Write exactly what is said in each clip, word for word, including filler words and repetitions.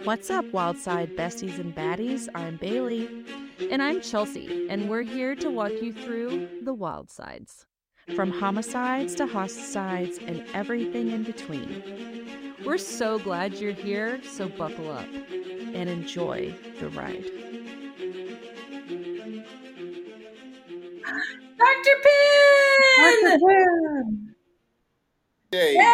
What's up, Wildside besties and baddies? I'm Bailey. And I'm Chelsea, and we're here to walk you through the wild sides. From homicides to hosticides and everything in between. We're so glad you're here, so buckle up and enjoy the ride. Doctor Penn! Doctor Penn! Yay! Yay!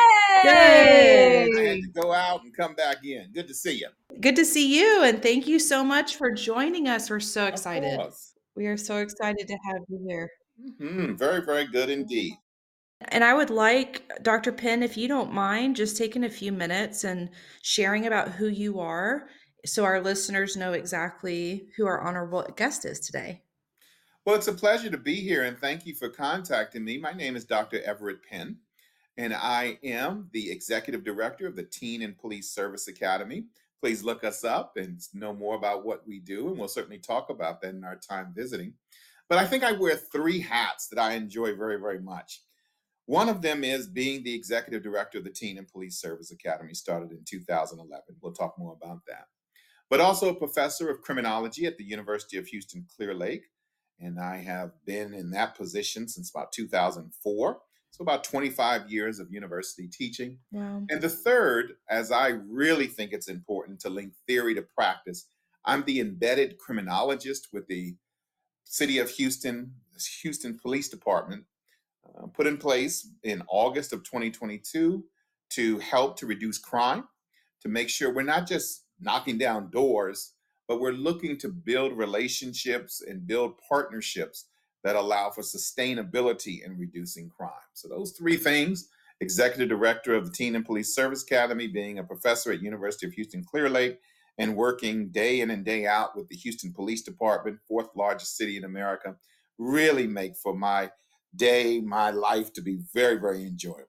I had to go out and come back in. Good to see you. Good to see you, and thank you so much for joining us. We're so excited. Of course. We are so excited to have you here. Mm-hmm. Very, very good indeed. And I would like, Doctor Penn, if you don't mind, just taking a few minutes and sharing about who you are so our listeners know exactly who our honorable guest is today. Well, it's a pleasure to be here, and thank you for contacting me. My name is Doctor Everett Penn, and I am the Executive Director of the Teen and Police Service Academy. Please look us up and know more about what we do, and we'll certainly talk about that in our time visiting. But I think I wear three hats that I enjoy very, very much. One of them is being the Executive Director of the Teen and Police Service Academy, started in two thousand eleven. We'll talk more about that. But also a professor of criminology at the University of Houston Clear Lake. And I have been in that position since about two thousand four. So about twenty-five years of university teaching. Wow. And the third, as I really think it's important to link theory to practice, I'm the embedded criminologist with the City of Houston, Houston Police Department, uh, put in place in August of twenty twenty-two to help to reduce crime, to make sure we're not just knocking down doors, but we're looking to build relationships and build partnerships that allow for sustainability in reducing crime. So those three things, Executive Director of the Teen and Police Service Academy, being a professor at University of Houston Clear Lake, and working day in and day out with the Houston Police Department, fourth largest city in America, really make for my day, my life to be very, very enjoyable.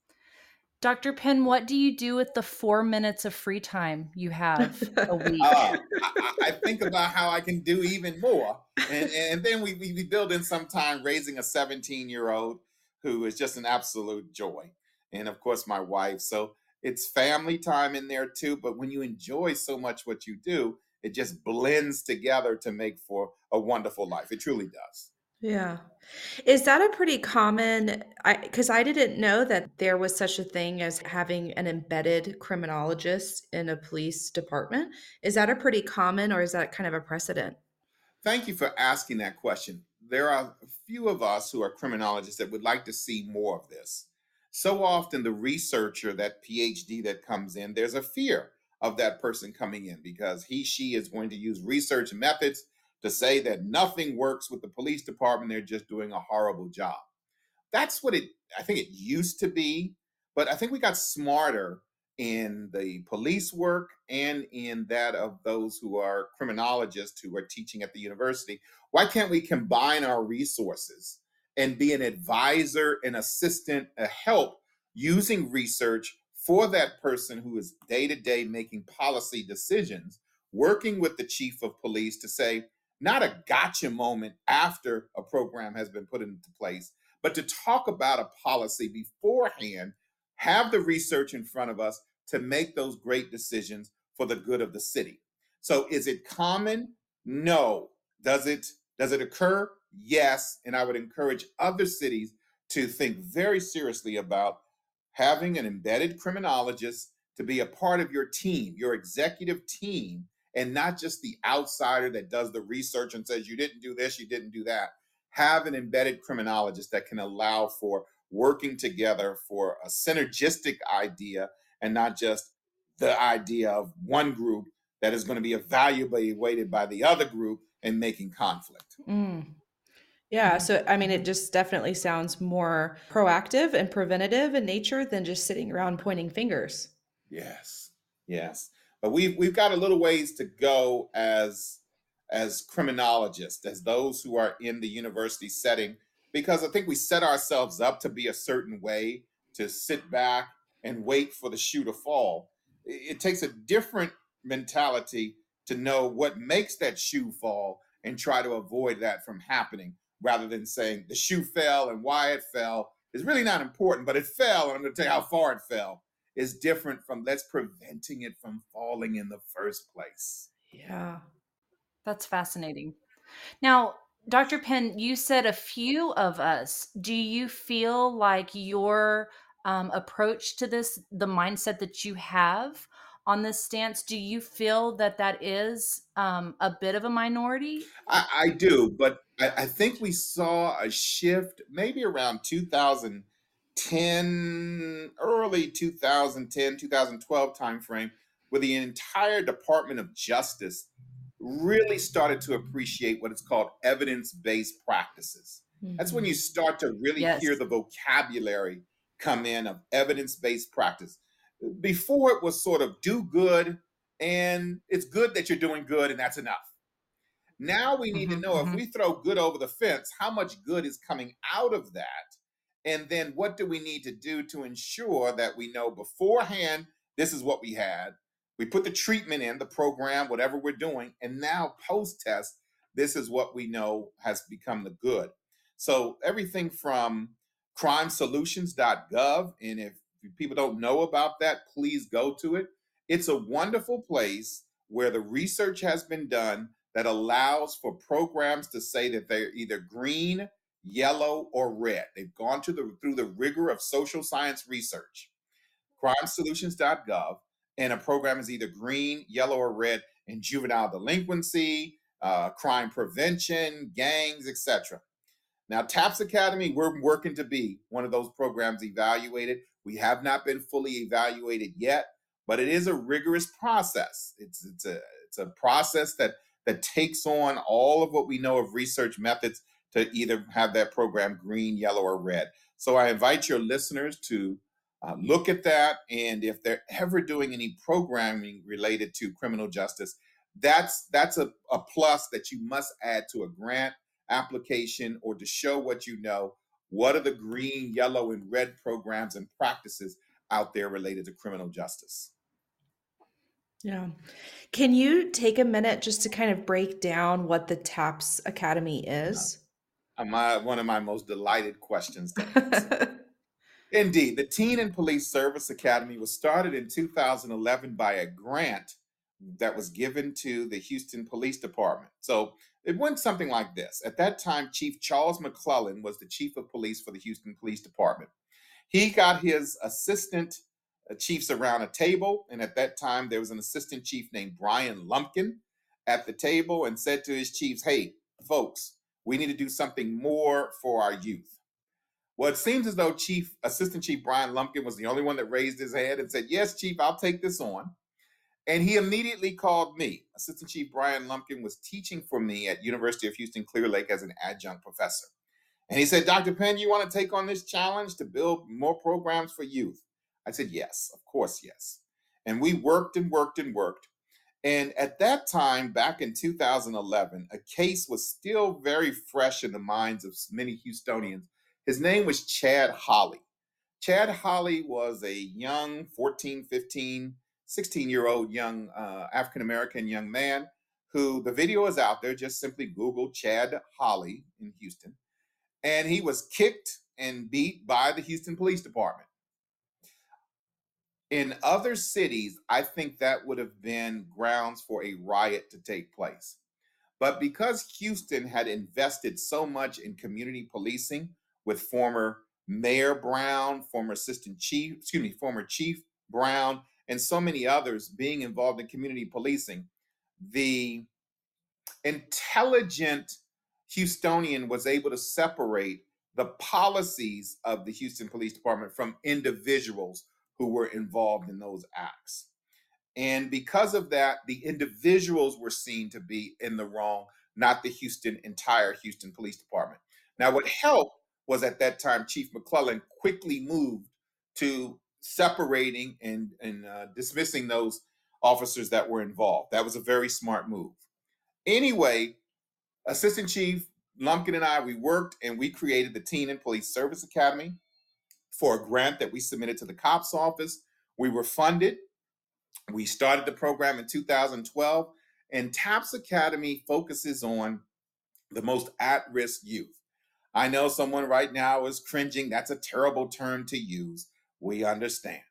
Doctor Penn, what do you do with the four minutes of free time you have a week? Uh, I, I think about how I can do even more. And, and then we, we build in some time raising a seventeen-year-old who is just an absolute joy. And of course, my wife. So it's family time in there too. But when you enjoy so much what you do, it just blends together to make for a wonderful life. It truly does. Yeah. Is that a pretty common, I because I didn't know that there was such a thing as having an embedded criminologist in a police department. Is that a pretty common, or is that kind of a precedent? Thank you for asking that question. There are a few of us who are criminologists that would like to see more of this. So often the researcher, that PhD that comes in, there's a fear of that person coming in because he, she is going to use research methods to say that nothing works with the police department. They're just doing a horrible job. That's what it, I think it used to be, but I think we got smarter in the police work and in that of those who are criminologists who are teaching at the university. Why can't we combine our resources and be an advisor, an assistant, a help using research for that person who is day-to-day making policy decisions, working with the chief of police to say, not a gotcha moment after a program has been put into place, but to talk about a policy beforehand, have the research in front of us to make those great decisions for the good of the city. So is it common? No. Does it, does it occur? Yes. And I would encourage other cities to think very seriously about having an embedded criminologist to be a part of your team, your executive team, and not just the outsider that does the research and says, you didn't do this, you didn't do that. Have an embedded criminologist that can allow for working together for a synergistic idea and not just the idea of one group that is going to be evaluated by the other group and making conflict. Mm. Yeah. So, I mean, it just definitely sounds more proactive and preventative in nature than just sitting around pointing fingers. Yes. Yes. But we've we've got a little ways to go as as criminologists, as those who are in the university setting, because I think we set ourselves up to be a certain way, to sit back and wait for the shoe to fall. It, it takes a different mentality to know what makes that shoe fall and try to avoid that from happening, rather than saying the shoe fell and why it fell is really not important, but it fell and I'm going to tell you how far it fell. is different from let's preventing it from falling in the first place. Yeah. That's fascinating. Now, Doctor Penn, you said a few of us. Do you feel like your um, approach to this, the mindset that you have on this stance, do you feel that that is um, a bit of a minority? I, I do, but I, I think we saw a shift maybe around two thousand ten, early two thousand ten, two thousand twelve timeframe, where the entire Department of Justice really started to appreciate what is called evidence-based practices. That's when Mhm. you start to really hear Yes. the vocabulary come in of evidence-based practice. Before it was sort of do good, and it's good that you're doing good, and that's enough. Now we need to hmm know if hmm we throw good over the fence, how much good is coming out of that? And then what do we need to do to ensure that we know beforehand, this is what we had. We put the treatment in, the program, whatever we're doing. And now post test, this is what we know has become the good. So everything from crime solutions dot gov. And if people don't know about that, please go to it. It's a wonderful place where the research has been done that allows for programs to say that they're either green, yellow, or red. They've gone to the through the rigor of social science research, crime solutions dot gov, and a program is either green, yellow, or red in juvenile delinquency, uh, crime prevention, gangs, et cetera. Now, TAPS Academy, we're working to be one of those programs evaluated. We have not been fully evaluated yet, but it is a rigorous process. It's it's a it's a process that that takes on all of what we know of research methods to either have that program green, yellow, or red. So I invite your listeners to uh, look at that, and if they're ever doing any programming related to criminal justice, that's that's a, a plus that you must add to a grant application or to show what you know. What are the green, yellow, and red programs and practices out there related to criminal justice? Yeah. Can you take a minute just to kind of break down what the TAPS Academy is? Uh, my, one of my most delighted questions to answer. Indeed, the Teen and Police Service Academy was started in two thousand eleven by a grant that was given to the Houston Police Department. So it went something like this. At that time, Chief Charles McClellan was the chief of police for the Houston Police Department. He got his assistant uh, chiefs around a table, and at that time, there was an assistant chief named Brian Lumpkin at the table and said to his chiefs, hey, folks, we need to do something more for our youth. Well, it seems as though Chief Assistant Chief Brian Lumpkin was the only one that raised his hand and said, yes, Chief, I'll take this on. And he immediately called me. Assistant Chief Brian Lumpkin was teaching for me at University of Houston Clear Lake as an adjunct professor. And he said, Doctor Penn, you want to take on this challenge to build more programs for youth? I said, yes, of course, yes. And we worked and worked and worked. And at that time, back in two thousand eleven, a case was still very fresh in the minds of many Houstonians. His name was Chad Holly. Chad Holly was a young fourteen, fifteen, sixteen year old young uh, African American young man who the video is out there. Just simply Google Chad Holly in Houston. And he was kicked and beat by the Houston Police Department. In other cities, I think that would have been grounds for a riot to take place. But because Houston had invested so much in community policing with former Mayor Brown, former Assistant Chief, excuse me, former Chief Brown, and so many others being involved in community policing, the intelligent Houstonian was able to separate the policies of the Houston Police Department from individuals who were involved in those acts. And because of that, the individuals were seen to be in the wrong, not the Houston, entire Houston Police Department. Now, what helped was at that time, Chief McClellan quickly moved to separating and, and uh, dismissing those officers that were involved. That was a very smart move. Anyway, Assistant Chief Lumpkin and I, we worked and we created the Teen and Police Service Academy for a grant that we submitted to the COPS office. We were funded. We started the program in two thousand twelve, and TAPS Academy focuses on the most at-risk youth. I know someone right now is cringing. That's a terrible term to use. We understand.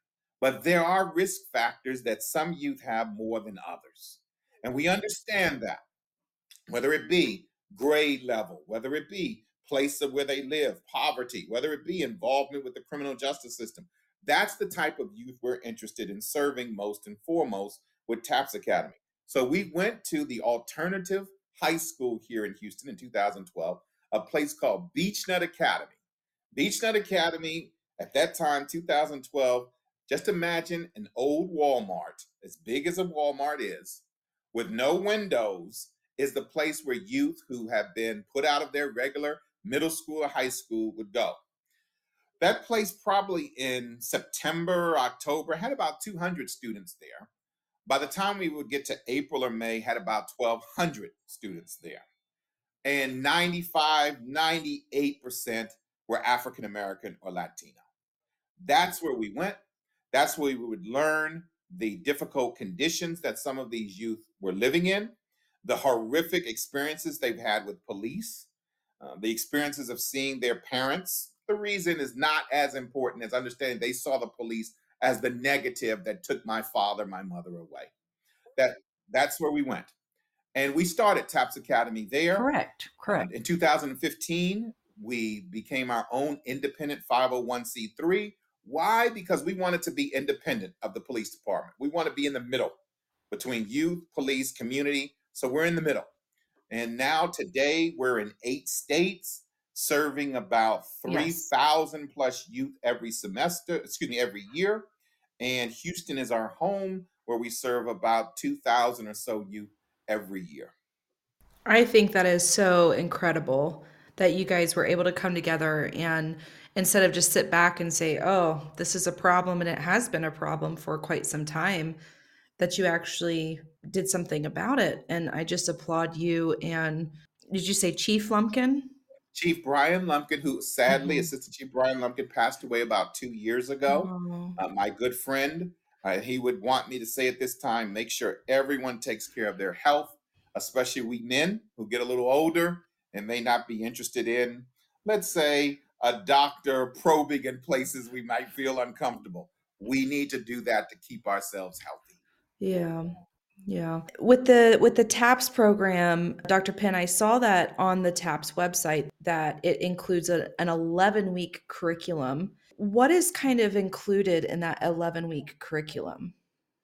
But there are risk factors that some youth have more than others. And we understand that, whether it be grade level, whether it be place of where they live, poverty, whether it be involvement with the criminal justice system. That's the type of youth we're interested in serving most and foremost with TAPS Academy. So we went to the alternative high school here in Houston in two thousand twelve, a place called Beechnut Academy. Beechnut Academy, at that time, two thousand twelve, just imagine an old Walmart, as big as a Walmart is, with no windows, is the place where youth who have been put out of their regular middle school or high school would go. That place, probably in September, October, had about two hundred students there. By the time we would get to April or May, had about twelve hundred students there. And ninety-five, ninety-eight percent were African American or Latino. That's where we went. That's where we would learn the difficult conditions that some of these youth were living in, the horrific experiences they've had with police, uh, the experiences of seeing their parents. The reason is not as important as understanding they saw the police as the negative that took my father, my mother away. That that's where we went. And we started TAPS Academy there. Correct. Correct. Uh, in two thousand fifteen, we became our own independent five oh one c three. Why? Because we wanted to be independent of the police department. We want to be in the middle between youth, police, community. So we're in the middle. And now today we're in eight states, serving about three thousand yes. plus youth every semester, excuse me, every year. And Houston is our home, where we serve about two thousand or so youth every year. I think that is so incredible that you guys were able to come together and instead of just sit back and say, oh, this is a problem, and it has been a problem for quite some time, that you actually did something about it. And I just applaud you. And did you say Chief Lumpkin? Chief Brian Lumpkin, who sadly, mm-hmm. Assistant Chief Brian Lumpkin passed away about two years ago. Oh. Uh, my good friend, uh, he would want me to say at this time, make sure everyone takes care of their health, especially we men who get a little older and may not be interested in, let's say, a doctor probing in places we might feel uncomfortable. We need to do that to keep ourselves healthy. Yeah. Yeah. With the with the TAPS program, Doctor Penn, I saw that on the TAPS website that it includes a, an eleven-week curriculum. What is kind of included in that eleven-week curriculum?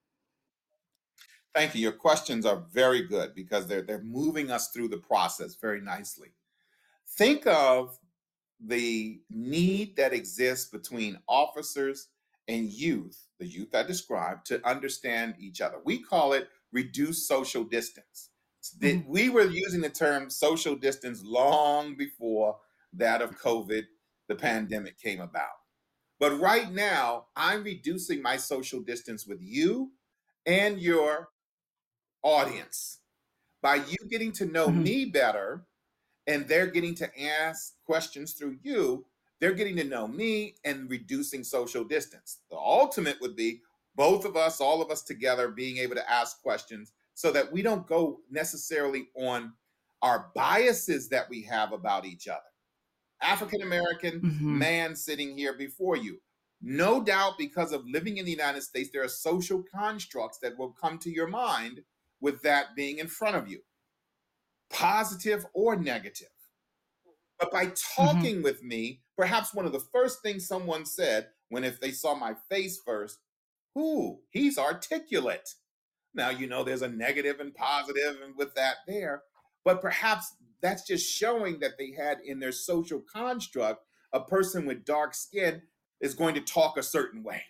Thank you. Your questions are very good because they're they're moving us through the process very nicely. Think of the need that exists between officers and youth, the youth I described, to understand each other. We call it reduced social distance. Mm-hmm. We were using the term social distance long before that of COVID, the pandemic, came about. But right now, I'm reducing my social distance with you and your audience by you getting to know mm-hmm. me better, and they're getting to ask questions through you. They're getting to know me and reducing social distance. The ultimate would be both of us, all of us together, being able to ask questions so that we don't go necessarily on our biases that we have about each other. African American mm-hmm. man sitting here before you. No doubt, because of living in the United States, there are social constructs that will come to your mind with that being in front of you, positive or negative. But by talking mm-hmm. with me, perhaps one of the first things someone said when if they saw my face first, ooh, he's articulate. Now, you know, there's a negative and positive and with that there, but perhaps that's just showing that they had in their social construct, a person with dark skin is going to talk a certain way.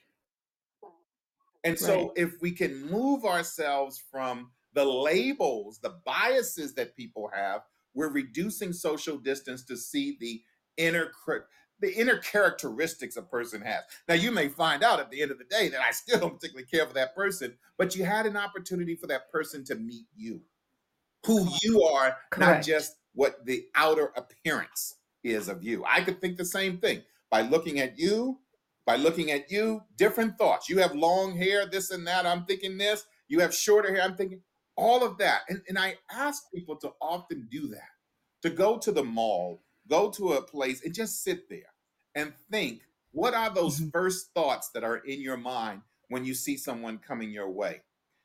And so right. if we can move ourselves from the labels, the biases that people have, we're reducing social distance to see the inner the inner characteristics a person has. Now, you may find out at the end of the day that I still don't particularly care for that person, but you had an opportunity for that person to meet you, who you are, correct. Not just what the outer appearance is of you. I could think the same thing by looking at you, by looking at you, different thoughts. You have long hair, this and that, I'm thinking this. You have shorter hair, I'm thinking all of that. And, and I ask people to often do that, to go to the mall, go to a place and just sit there and think, what are those mm-hmm. first thoughts that are in your mind when you see someone coming your way.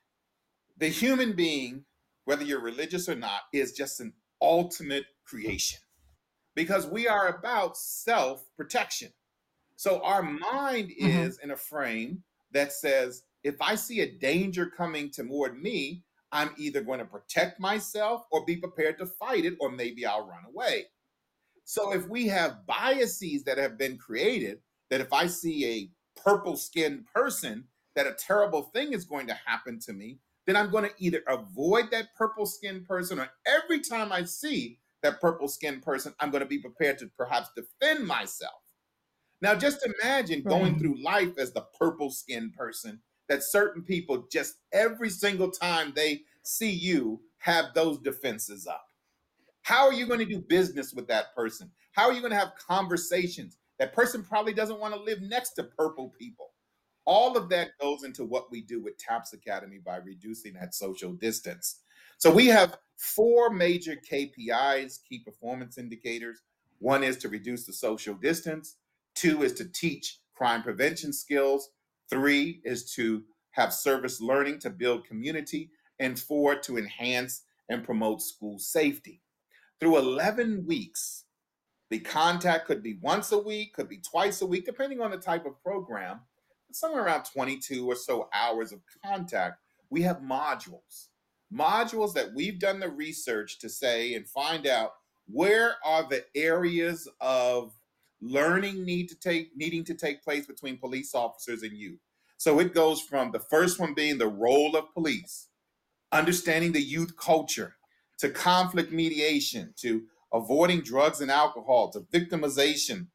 The human being, whether you're religious or not, is just an ultimate creation because we are about self-protection. So our mind Mm-hmm. is in a frame that says, if I see a danger coming toward me, I'm either going to protect myself or be prepared to fight it, or maybe I'll run away. So if we have biases that have been created, that if I see a purple skinned person, that a terrible thing is going to happen to me, then I'm going to either avoid that purple skinned person, or every time I see that purple skinned person, I'm going to be prepared to perhaps defend myself. Now, just imagine going Right. through life as the purple skinned person, that certain people just every single time they see you have those defenses up. How are you going to do business with that person? How are you going to have conversations? That person probably doesn't want to live next to purple people. All of that goes into what we do with TAPS Academy by reducing that social distance. So we have four major K P Is, key performance indicators. One is to reduce the social distance. Two is to teach crime prevention skills. Three is to have service learning to build community. And four, to enhance and promote school safety. Through eleven weeks, the contact could be once a week, could be twice a week, depending on the type of program. Somewhere around twenty-two or so hours of contact. We have modules, modules that we've done the research to say and find out where are the areas of learning need to take needing to take place between police officers and youth. So it goes from the first one being the role of police, understanding the youth culture, to conflict mediation, to avoiding drugs and alcohol, to victimization.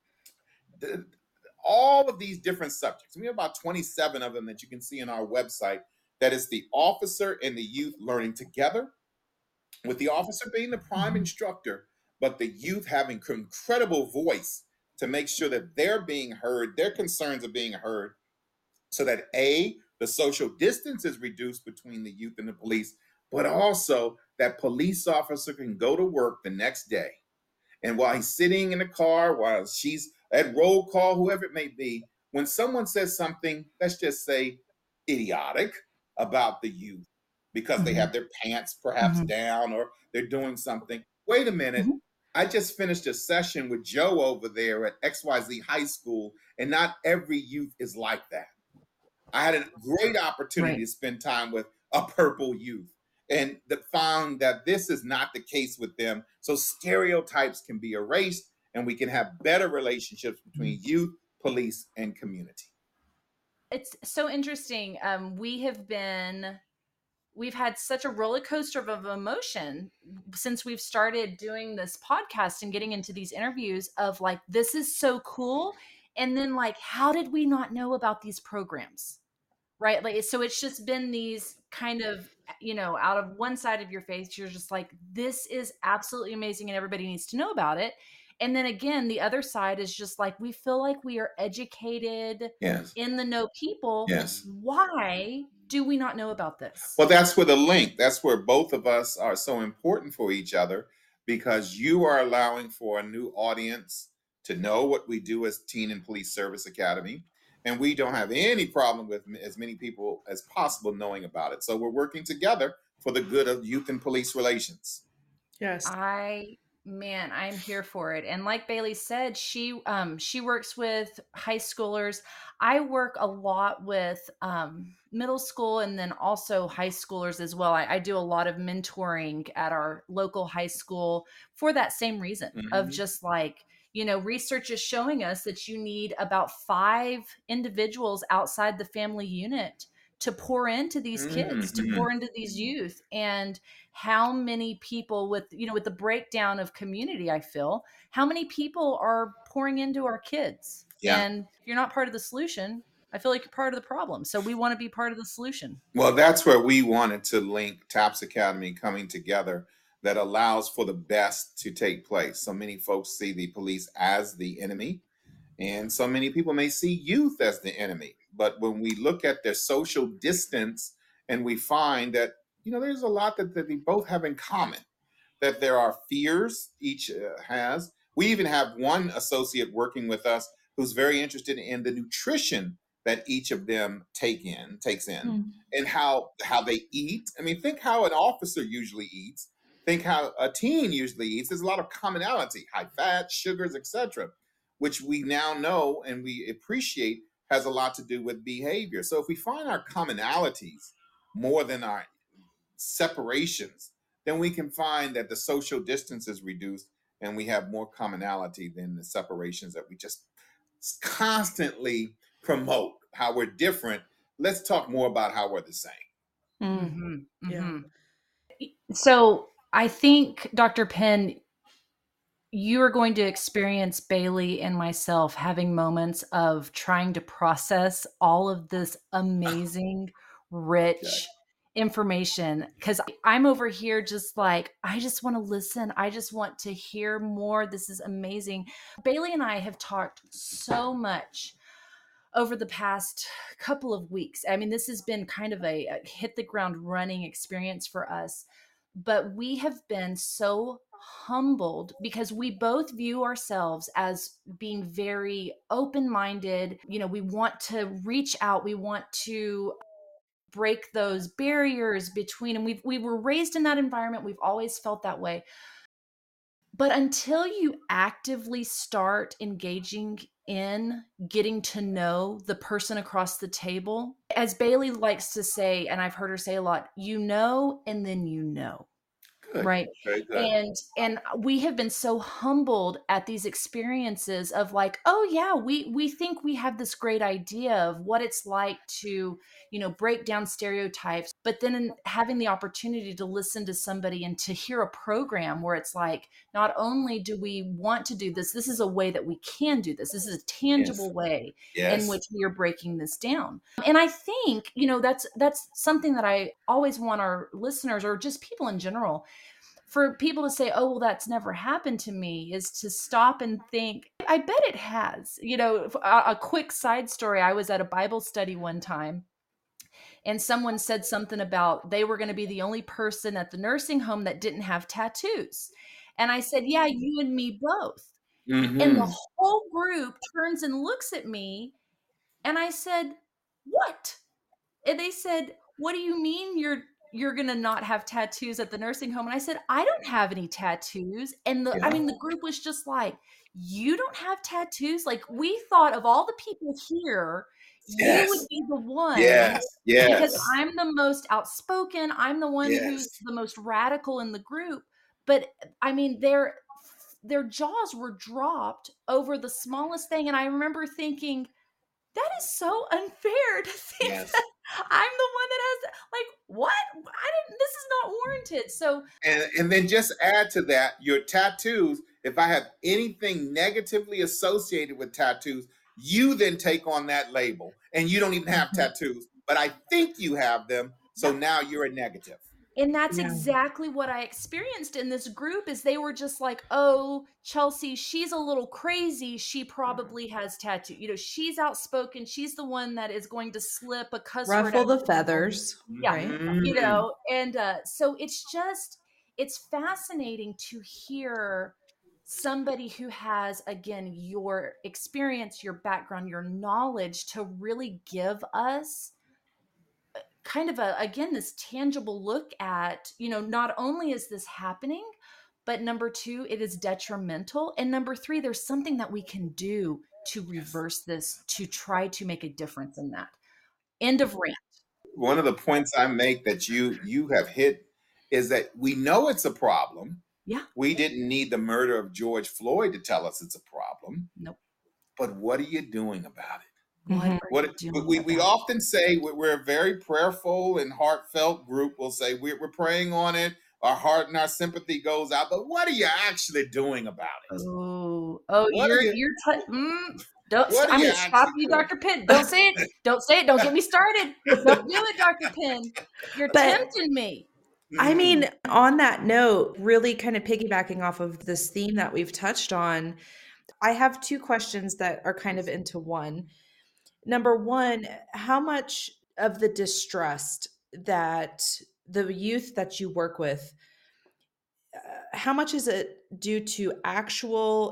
The, all of these different subjects. We have about twenty-seven of them that you can see on our website. That is the officer and the youth learning together, with the officer being the prime Mhm. instructor, but the youth having incredible voice to make sure that they're being heard, their concerns are being heard, so that A, the social distance is reduced between the youth and the police, but also that police officer can go to work the next day. And while he's sitting in the car, while she's at roll call, whoever it may be, when someone says something, let's just say idiotic about the youth, because they Mhm. have their pants perhaps Mhm. down or they're doing something. Wait a minute. Mhm. I just finished a session with Joe over there at X Y Z High School, and not every youth is like that. I had a great opportunity Right. to spend time with a purple youth, and that found that this is not the case with them. So stereotypes can be erased, and we can have better relationships between youth, police, and community. It's so interesting. Um, we have been, we've had such a roller coaster of, of emotion since we've started doing this podcast and getting into these interviews of like, this is so cool. And then like, how did we not know about these programs? Right. Like, so it's just been these kind of, you know, out of one side of your face, you're just like, this is absolutely amazing and everybody needs to know about it. And then again, the other side is just like, we feel like we are educated, Yes. in the know people. Yes. Why do we not know about this? Well, that's where the link, that's where both of us are so important for each other, because you are allowing for a new audience to know what we do as Teen and Police Service Academy. And we don't have any problem with as many people as possible knowing about it. So we're working together for the good of youth and police relations. Yes. I man, I'm here for it. And like Bailey said, she um she works with high schoolers. I work a lot with um middle school and then also high schoolers as well. I, I do a lot of mentoring at our local high school for that same reason of Mhm. just like, you know, research is showing us that you need about five individuals outside the family unit to pour into these kids, to Mhm. pour into these youth. And how many people with, you know, with the breakdown of community, I feel, how many people are pouring into our kids? Yeah. And if you're not part of the solution, I feel like you're part of the problem. So we want to be part of the solution. Well, that's where we wanted to link TAPS Academy coming together, that allows for the best to take place. So many folks see the police as the enemy, and so many people may see youth as the enemy. But when we look at their social distance, and we find that, you know, there's a lot that, that they both have in common, that there are fears each uh, has. We even have one associate working with us who's very interested in the nutrition that each of them take in, takes in, Mm. and how how they eat. I mean, think how an officer usually eats. Think how a teen usually eats. There's a lot of commonality, high fat, sugars, et cetera, which we now know and we appreciate has a lot to do with behavior. So if we find our commonalities more than our separations, then we can find that the social distance is reduced and we have more commonality than the separations that we just constantly promote how we're different. Let's talk more about how we're the same. Mm. Mm-hmm, Yeah. mm-hmm. So I think, Doctor Penn, you are going to experience Bailey and myself having moments of trying to process all of this amazing, rich Okay. information, because I'm over here just like, I just want to listen. I just want to hear more. This is amazing. Bailey and I have talked so much over the past couple of weeks. I mean, this has been kind of a, a hit the ground running experience for us, but we have been so humbled because we both view ourselves as being very open-minded. You know, we want to reach out, we want to break those barriers between, and we've we were raised in that environment. We've always felt that way. But until you actively start engaging in getting to know the person across the table, as Bailey likes to say, and I've heard her say a lot, you know, and then you know. Good. Right. Very good. And and we have been so humbled at these experiences of like, oh yeah, we we think we have this great idea of what it's like to, you know, break down stereotypes, but then in having the opportunity to listen to somebody and to hear a program where it's like, not only do we want to do this, this is a way that we can do this. This is a tangible Yes. way in Yes. which we are breaking this down. And I think, you know, that's that's something that I always want our listeners or just people in general, for people to say, oh, well, that's never happened to me, is to stop and think, I bet it has. You know, a, a quick side story. I was at a Bible study one time and someone said something about they were going to be the only person at the nursing home that didn't have tattoos. And I said, yeah, you and me both. Mm-hmm. And the whole group turns and looks at me. And I said, what? And they said, what do you mean you're you're going to not have tattoos at the nursing home? And I said, I don't have any tattoos. And the I Yeah. mean the group was just like, you don't have tattoos? Like, we thought of all the people here, you would Yes. be the one, Yes. because Yes. I'm the most outspoken, I'm the one who's Yes. the most radical in the group. But I mean, their their jaws were dropped over the smallest thing. And I remember thinking, that is so unfair to think Yes. that I'm the one that has, like, what? I didn't, this is not warranted. So, And and then just add to that your tattoos. If I have anything negatively associated with tattoos, you then take on that label and you don't even have tattoos, but I think you have them. So now you're a negative. and that's Yeah. exactly what I experienced in this group, is they were just like, oh, Chelsea, she's a little crazy. She probably has tattoo. You know, she's outspoken. She's the one that is going to slip a cuss word Ruffle out the of her mouth. feathers, Yeah. right? You Mhm. know, and uh, so it's just, it's fascinating to hear somebody who has, again, your experience, your background, your knowledge to really give us kind of a, again, this tangible look at, you know, not only is this happening, but number two, it is detrimental. And number three, there's something that we can do to reverse this, to try to make a difference in that. End of rant. One of the points I make that you you have hit is that we know it's a problem. Yeah. We didn't need the murder of George Floyd to tell us it's a problem. Nope. But what are you doing about it? What Mhm. are What you we, doing we, we about it? often say we're we're a very prayerful and heartfelt group. We'll say we're, we're praying on it. Our heart and our sympathy goes out. But what are you actually doing about it? Oh, oh, What are you're you? you're t- mm, don't. What are I'm you going to stop actually you, doing? Doctor Penn. Don't say it. Don't say it. Don't get me started. Don't do it, Doctor Penn. You're But tempting me. I Mhm. mean, on that note, really kind of piggybacking off of this theme that we've touched on, I have two questions that are kind of into one. Number one, how much of the distrust that the youth that you work with, uh, how much is it due to actual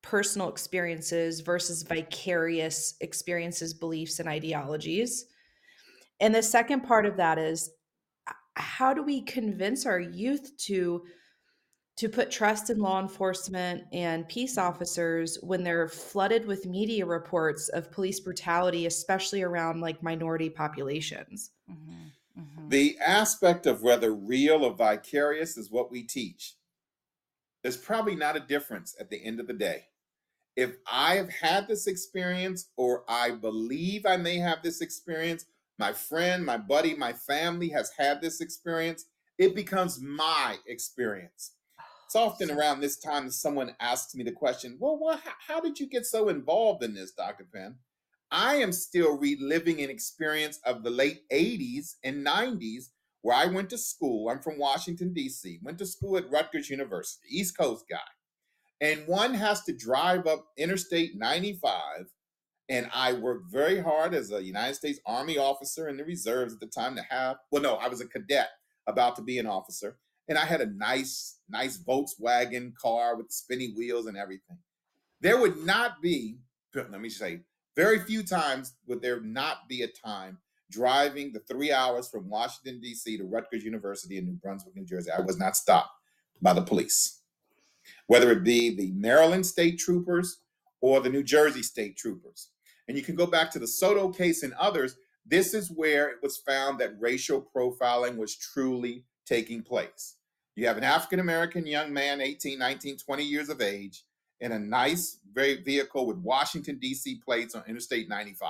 personal experiences versus vicarious experiences, beliefs, and ideologies. And the second part of that is, how do we convince our youth to to put trust in law enforcement and peace officers when they're flooded with media reports of police brutality, especially around like minority populations? Mm-hmm. Mm-hmm. The aspect of whether real or vicarious is what we teach. There's probably not a difference at the end of the day. If I have had this experience, or I believe I may have this experience, my friend, my buddy, my family has had this experience, it becomes my experience. It's often around this time that someone asks me the question, well, well how, how did you get so involved in this, Doctor Penn? I am still reliving an experience of the late eighties and nineties where I went to school. I'm from Washington, D C, went to school at Rutgers University, East Coast guy. And one has to drive up Interstate ninety-five. And I worked very hard as a United States Army officer in the reserves at the time to have, well, no, I was a cadet about to be an officer. And I had a nice, nice Volkswagen car with spinny wheels and everything. There would not be, let me say, very few times would there not be a time driving the three hours from Washington, D C to Rutgers University in New Brunswick, New Jersey. I was not stopped by the police, whether it be the Maryland State Troopers or the New Jersey State Troopers. And you can go back to the Soto case and others. This is where it was found that racial profiling was truly taking place. You have an African-American young man, eighteen, nineteen, twenty years of age, in a nice vehicle with Washington, D C plates on Interstate ninety-five.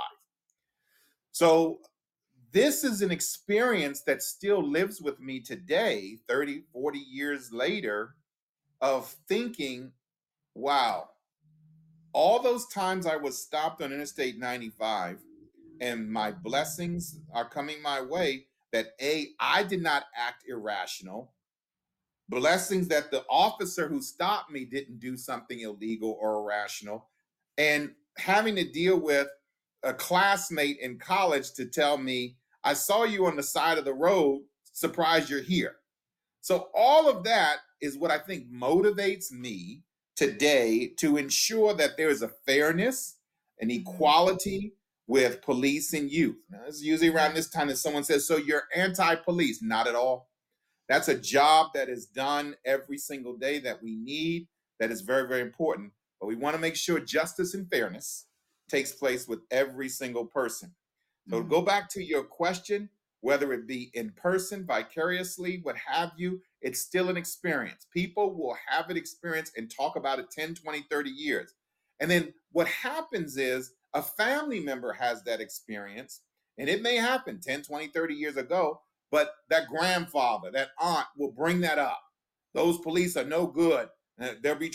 So this is an experience that still lives with me today, thirty, forty years later, of thinking, wow, all those times I was stopped on Interstate ninety-five and my blessings are coming my way, that A, I did not act irrational. Blessings that the officer who stopped me didn't do something illegal or irrational. And having to deal with a classmate in college to tell me, I saw you on the side of the road, surprised you're here. So all of that is what I think motivates me today to ensure that there is a fairness and equality with police and youth. Now, it's usually around this time that someone says, so you're anti-police. Not at all. That's a job that is done every single day that we need, that is very, very important. But we want to make sure justice and fairness takes place with every single person. So mm-hmm. to go back to your question, whether it be in person, vicariously, what have you, it's still an experience. People will have an experience and talk about it ten, twenty, thirty years. And then what happens is a family member has that experience, and it may happen ten, twenty, thirty years ago, but that grandfather, that aunt will bring that up. Those police are no good. They'll be,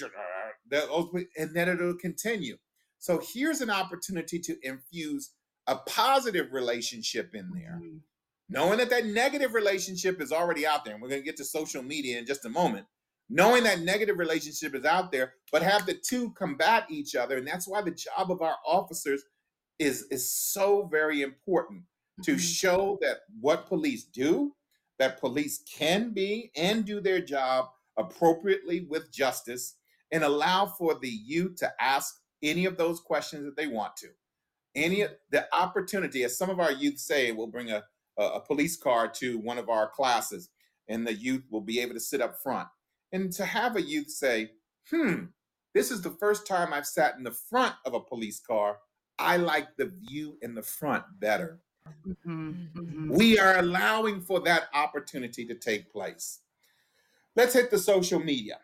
and then it'll continue. So here's an opportunity to infuse a positive relationship in there. Mm-hmm. Knowing that that negative relationship is already out there, and we're going to get to social media in just a moment, knowing that negative relationship is out there, but have the two combat each other. And that's why the job of our officers is, is so very important, to mm-hmm. show that what police do, that police can be and do their job appropriately with justice, and allow for the youth to ask any of those questions that they want to. Any the opportunity, as some of our youth say, we'll bring a a police car to one of our classes, and the youth will be able to sit up front. And to have a youth say, hmm, this is the first time I've sat in the front of a police car. I like the view in the front better. Mm-hmm, mm-hmm. We are allowing for that opportunity to take place. Let's hit the social media.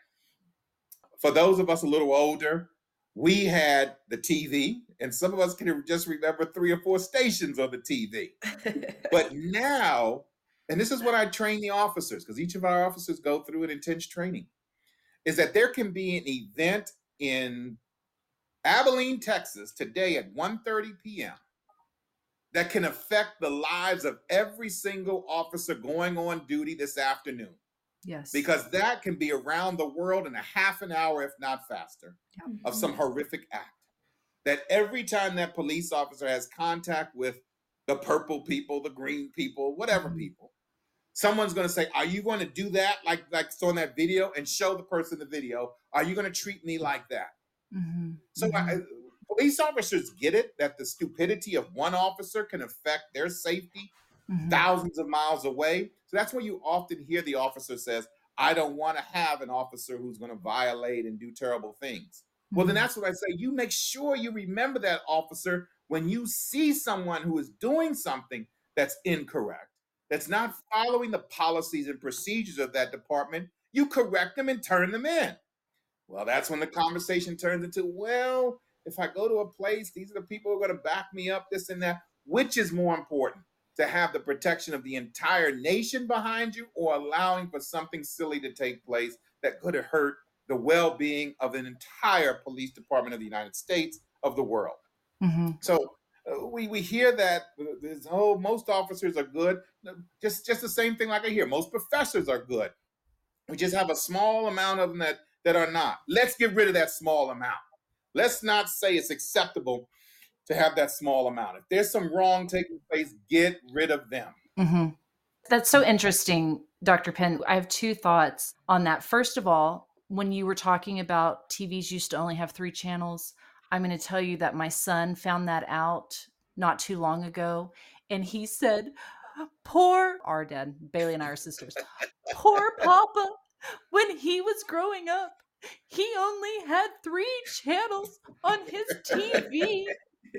For those of us a little older, we had the T V, and some of us can just remember three or four stations on the T V. But now, and this is what I train the officers, because each of our officers go through an intense training, is that there can be an event in Abilene, Texas today at one thirty p.m. that can affect the lives of every single officer going on duty this afternoon. Yes. Because that can be around the world in a half an hour, if not faster, yeah. of some horrific act. That every time that police officer has contact with the purple people, the green people, whatever mm-hmm. people, someone's going to say, are you going to do that like like so in that video, and show the person the video? Are you going to treat me like that? Mm-hmm. So Mm-hmm. I, police officers get it that the stupidity of one officer can affect their safety Mm-hmm. thousands of miles away. So that's where you often hear the officer says, I don't want to have an officer who's going to violate and do terrible things. Well, then Mm-hmm. that's what I say. You make sure you remember that officer when you see someone who is doing something that's incorrect, that's not following the policies and procedures of that department. You correct them and turn them in. Well, that's when the conversation turns into, well, if I go to a place, these are the people who are going to back me up, this and that. Which is more important, to have the protection of the entire nation behind you, or allowing for something silly to take place that could have hurt the well-being of an entire police department of the United States, of the world? Mm-hmm. So uh, we we hear that uh, this, oh, most officers are good. Just just the same thing like I hear. Most professors are good. We just have a small amount of them that that are not. Let's get rid of that small amount. Let's not say it's acceptable to have that small amount. If there's some wrong taking place, get rid of them. Mm-hmm. That's so interesting, Doctor Penn. I have two thoughts on that. First of all, when you were talking about T Vs used to only have three channels, I'm going to tell you that my son found that out not too long ago. And he said, poor, our dad, Bailey and I are sisters, poor Papa, when he was growing up, he only had three channels on his T V.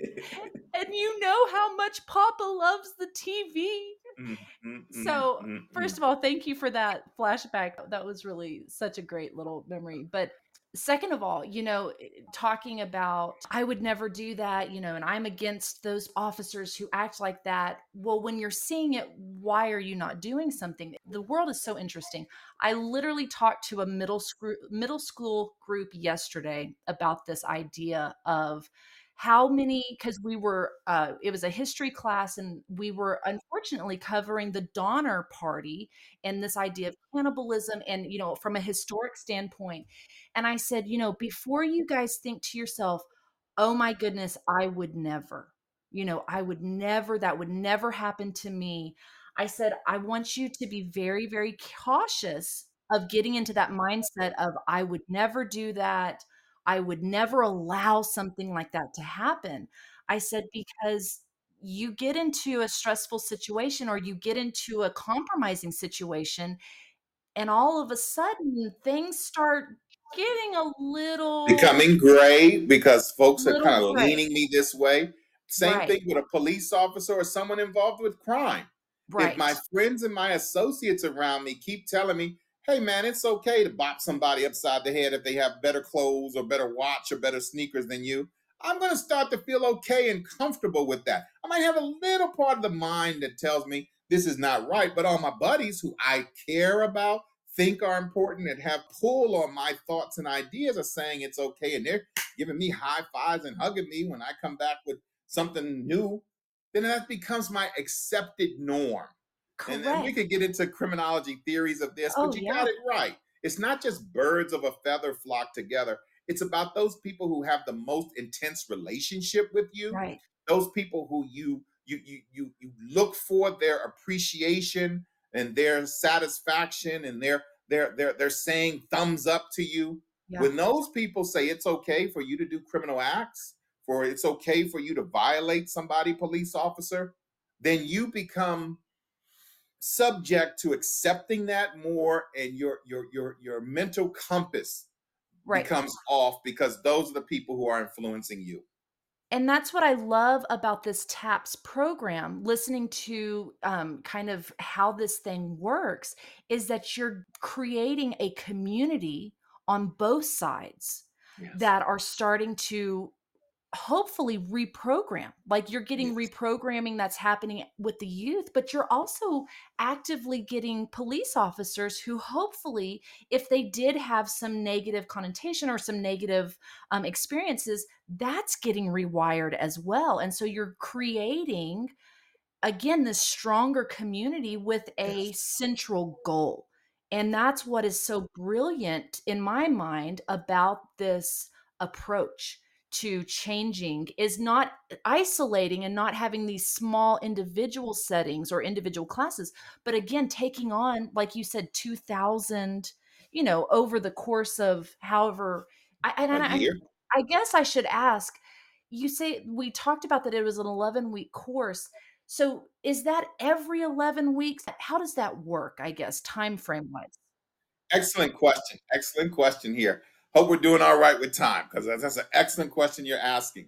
And you know how much Papa loves the T V. Mm, mm, mm, So, mm, first mm. of all, thank you for that flashback. That was really such a great little memory. But second of all, you know, talking about, I would never do that, you know, and I'm against those officers who act like that. Well, when you're seeing it, why are you not doing something? The world is so interesting. I literally talked to a middle school middle school group yesterday about this idea of how many, because we were uh it was a history class, and we were unfortunately covering the Donner Party and this idea of cannibalism, and you know, from a historic standpoint. And I said, you know, before you guys think to yourself, oh my goodness, I would never, you know, I would never, that would never happen to me. I said, I want you to be very, very cautious of getting into that mindset of, I would never do that. I would never allow something like that to happen. I said, because you get into a stressful situation, or you get into a compromising situation, and all of a sudden things start getting a little, Becoming gray because folks are little kind of gray. leaning me this way. Same Right, thing with a police officer or someone involved with crime. If my right, friends and my associates around me keep telling me, hey man, it's okay to bop somebody upside the head if they have better clothes or better watch or better sneakers than you, I'm going to start to feel okay and comfortable with that. I might have a little part of the mind that tells me this is not right, but all my buddies who I care about, think are important, and have pull on my thoughts and ideas are saying it's okay, and they're giving me high fives and hugging me when I come back with something new, then that becomes my accepted norm. And, and we correct. could get into criminology theories of this, Oh but you got yeah, it right. It's not just birds of a feather flock together. It's about those people who have the most intense relationship with you, right. those people who you you you you, you look for their appreciation and their satisfaction, and they're they're they're they're saying thumbs up to you. Yeah. When those people say it's okay for you to do criminal acts, for it's okay for you to violate somebody, police officer, then you become subject to accepting that more, and your your your your mental compass Right. becomes off because those are the people who are influencing you. And that's what I love about this TAPS program, listening to um, kind of how this thing works, is that you're creating a community on both sides Yes. that are starting to hopefully reprogram. Like, you're getting Yes. reprogramming that's happening with the youth, but you're also actively getting police officers who, hopefully, if they did have some negative connotation or some negative um, experiences, that's getting rewired as well. And so you're creating, again, this stronger community with a Yes. central goal. And that's what is so brilliant in my mind about this approach to changing, is not isolating and not having these small individual settings or individual classes, but again, taking on, like you said, two thousand, you know, over the course of however, I, and A I, year. I guess I should ask, you say we talked about that it was an eleven-week course. So is that every eleven weeks? How does that work, I guess, time frame wise? Excellent question. Excellent question here. Hope we're doing all right with time because that's, that's an excellent question you're asking.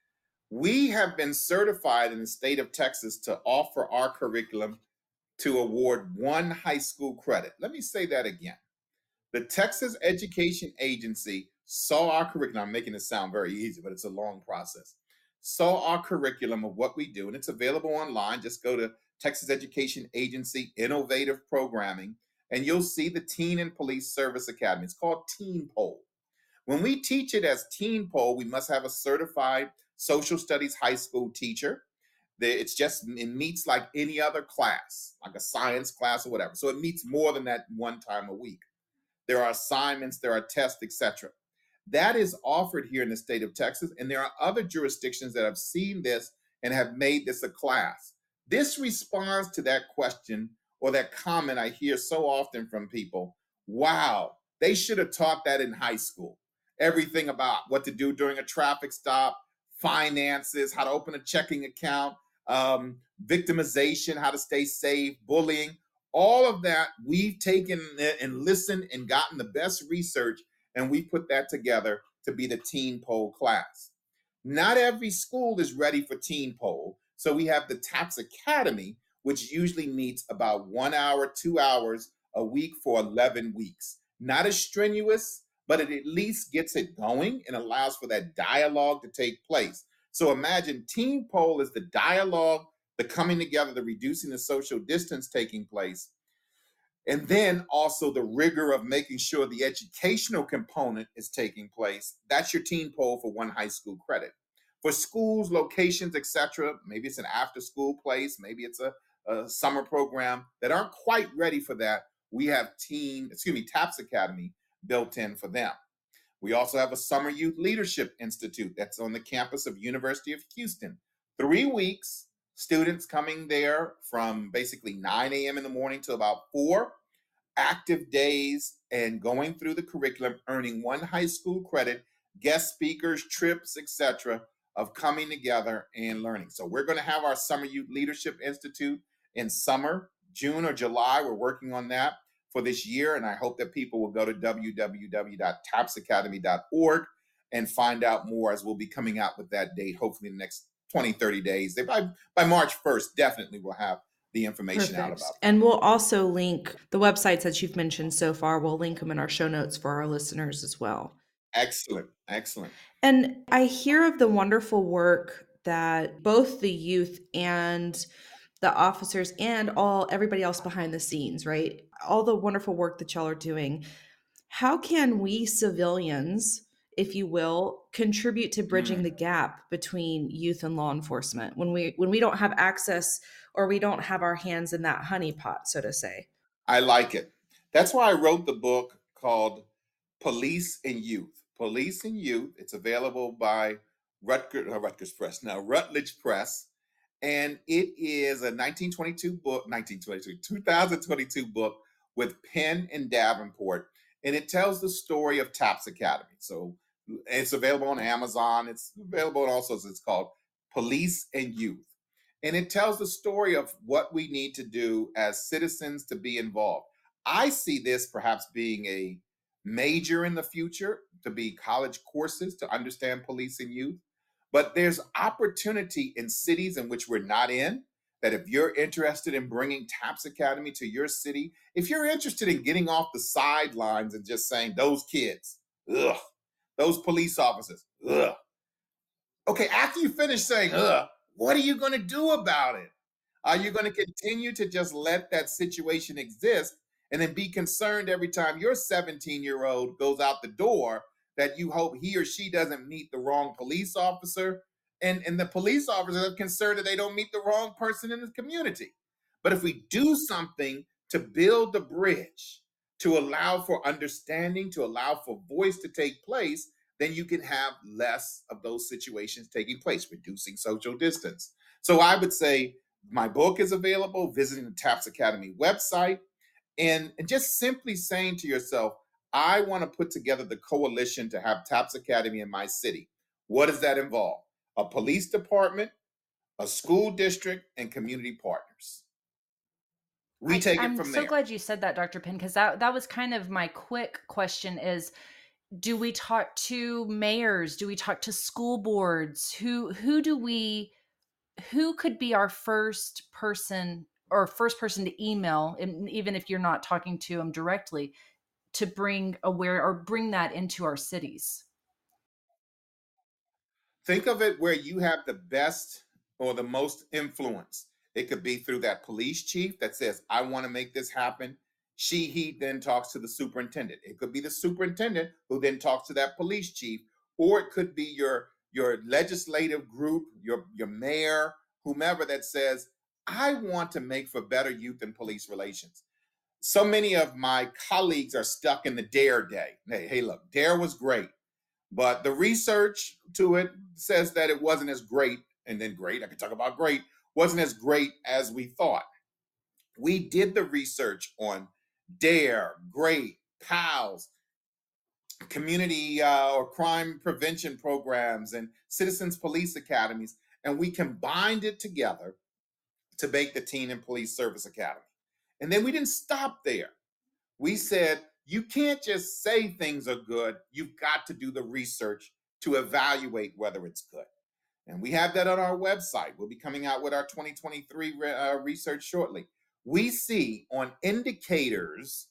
We have been certified in the state of Texas to offer our curriculum to award one high school credit. Let me say that again. The Texas Education Agency saw our curriculum. I'm making it sound very easy, but it's a long process. Saw our curriculum of what we do, and it's available online. Just go to Texas Education Agency Innovative Programming, and you'll see the Teen and Police Service Academy. It's called Teen Pole. When we teach it as Teen Pole, we must have a certified social studies high school teacher. It's just, it meets like any other class, like a science class or whatever. So it meets more than that one time a week. There are assignments, there are tests, et cetera. That is offered here in the state of Texas, and there are other jurisdictions that have seen this and have made this a class. This responds to that question or that comment I hear so often from people. Wow, they should have taught that in high school. Everything about what to do during a traffic stop, finances, how to open a checking account, um, victimization, how to stay safe, bullying. All of that we've taken and listened and gotten the best research, and we put that together to be the Teen Pole class. Not every school is ready for Teen Pole, so we have the TAPS Academy, which usually meets about one hour, two hours a week for eleven weeks. Not as strenuous, but it at least gets it going and allows for that dialogue to take place. So imagine Teen Pole is the dialogue, the coming together, the reducing the social distance taking place. And then also the rigor of making sure the educational component is taking place. That's your Teen Pole for one high school credit. For schools, locations, et cetera, maybe it's an after school place, maybe it's a, a summer program that aren't quite ready for that. We have teen, excuse me, TAPS Academy built in for them. We also have a Summer Youth Leadership Institute that's on the campus of University of Houston. Three weeks, students coming there from basically nine a.m. in the morning to about four, active days and going through the curriculum, earning one high school credit, guest speakers, trips, et cetera, of coming together and learning. So we're going to have our Summer Youth Leadership Institute in summer, June or July. We're working on that for this year, and I hope that people will go to w w w dot taps academy dot org and find out more, as we'll be coming out with that date, hopefully in the next twenty, thirty days. They, by, by March first, definitely will have the information out Perfect. about it. And we'll also link the websites that you've mentioned so far. We'll link them in our show notes for our listeners as well. Excellent, excellent. And I hear of the wonderful work that both the youth and the officers and all everybody else behind the scenes, right? All the wonderful work that y'all are doing. How can we civilians, if you will, contribute to bridging Mm. the gap between youth and law enforcement when we when we don't have access or we don't have our hands in that honeypot, so to say? I like it. That's why I wrote the book called Police and Youth. Police and Youth. It's available by Rutgers, uh, Rutgers Press, now Rutledge Press. And it is a nineteen twenty-two book, nineteen twenty-two, two thousand twenty-two book with Penn and Davenport. And it tells the story of TAPS Academy. So it's available on Amazon. It's available on all sorts. It's called Police and Youth. And it tells the story of what we need to do as citizens to be involved. I see this perhaps being a major in the future, to be college courses to understand police and youth. But there's opportunity in cities in which we're not in, that if you're interested in bringing TAPS Academy to your city, if you're interested in getting off the sidelines and just saying, those kids, ugh, those police officers, ugh. Okay, after you finish saying, ugh, what are you going to do about it? Are you going to continue to just let that situation exist and then be concerned every time your seventeen-year-old goes out the door that you hope he or she doesn't meet the wrong police officer, and, and the police officers are concerned that they don't meet the wrong person in the community? But if we do something to build the bridge, to allow for understanding, to allow for voice to take place, then you can have less of those situations taking place, reducing social distance. So I would say my book is available, visiting the TAPS Academy website, and, and just simply saying to yourself, I want to put together the coalition to have TAPS Academy in my city. What does that involve? A police department, a school district, and community partners. We I, take it I'm from so there. glad you said that, Doctor Penn, because that, that was kind of my quick question is, do we talk to mayors? Do we talk to school boards? Who who do we who could be our first person or first person to email, and even if you're not talking to them directly, to bring aware or bring that into our cities? Think of it where you have the best or the most influence. It could be through that police chief that says, I want to make this happen. She, he then talks to the superintendent. It could be the superintendent who then talks to that police chief, or it could be your, your legislative group, your, your mayor, whomever that says, I want to make for better youth and police relations. So many of my colleagues are stuck in the DARE day. Hey, hey, look, DARE was great, but the research to it says that it wasn't as great, and then great, I could talk about great, wasn't as great as we thought. We did the research on DARE, GREAT, PALS, community uh, or crime prevention programs, and citizens police academies, and we combined it together to make the Teen and Police Service Academy. And then we didn't stop there. We said, you can't just say things are good. You've got to do the research to evaluate whether it's good. And we have that on our website. We'll be coming out with our twenty twenty-three uh, research shortly. We see on indicators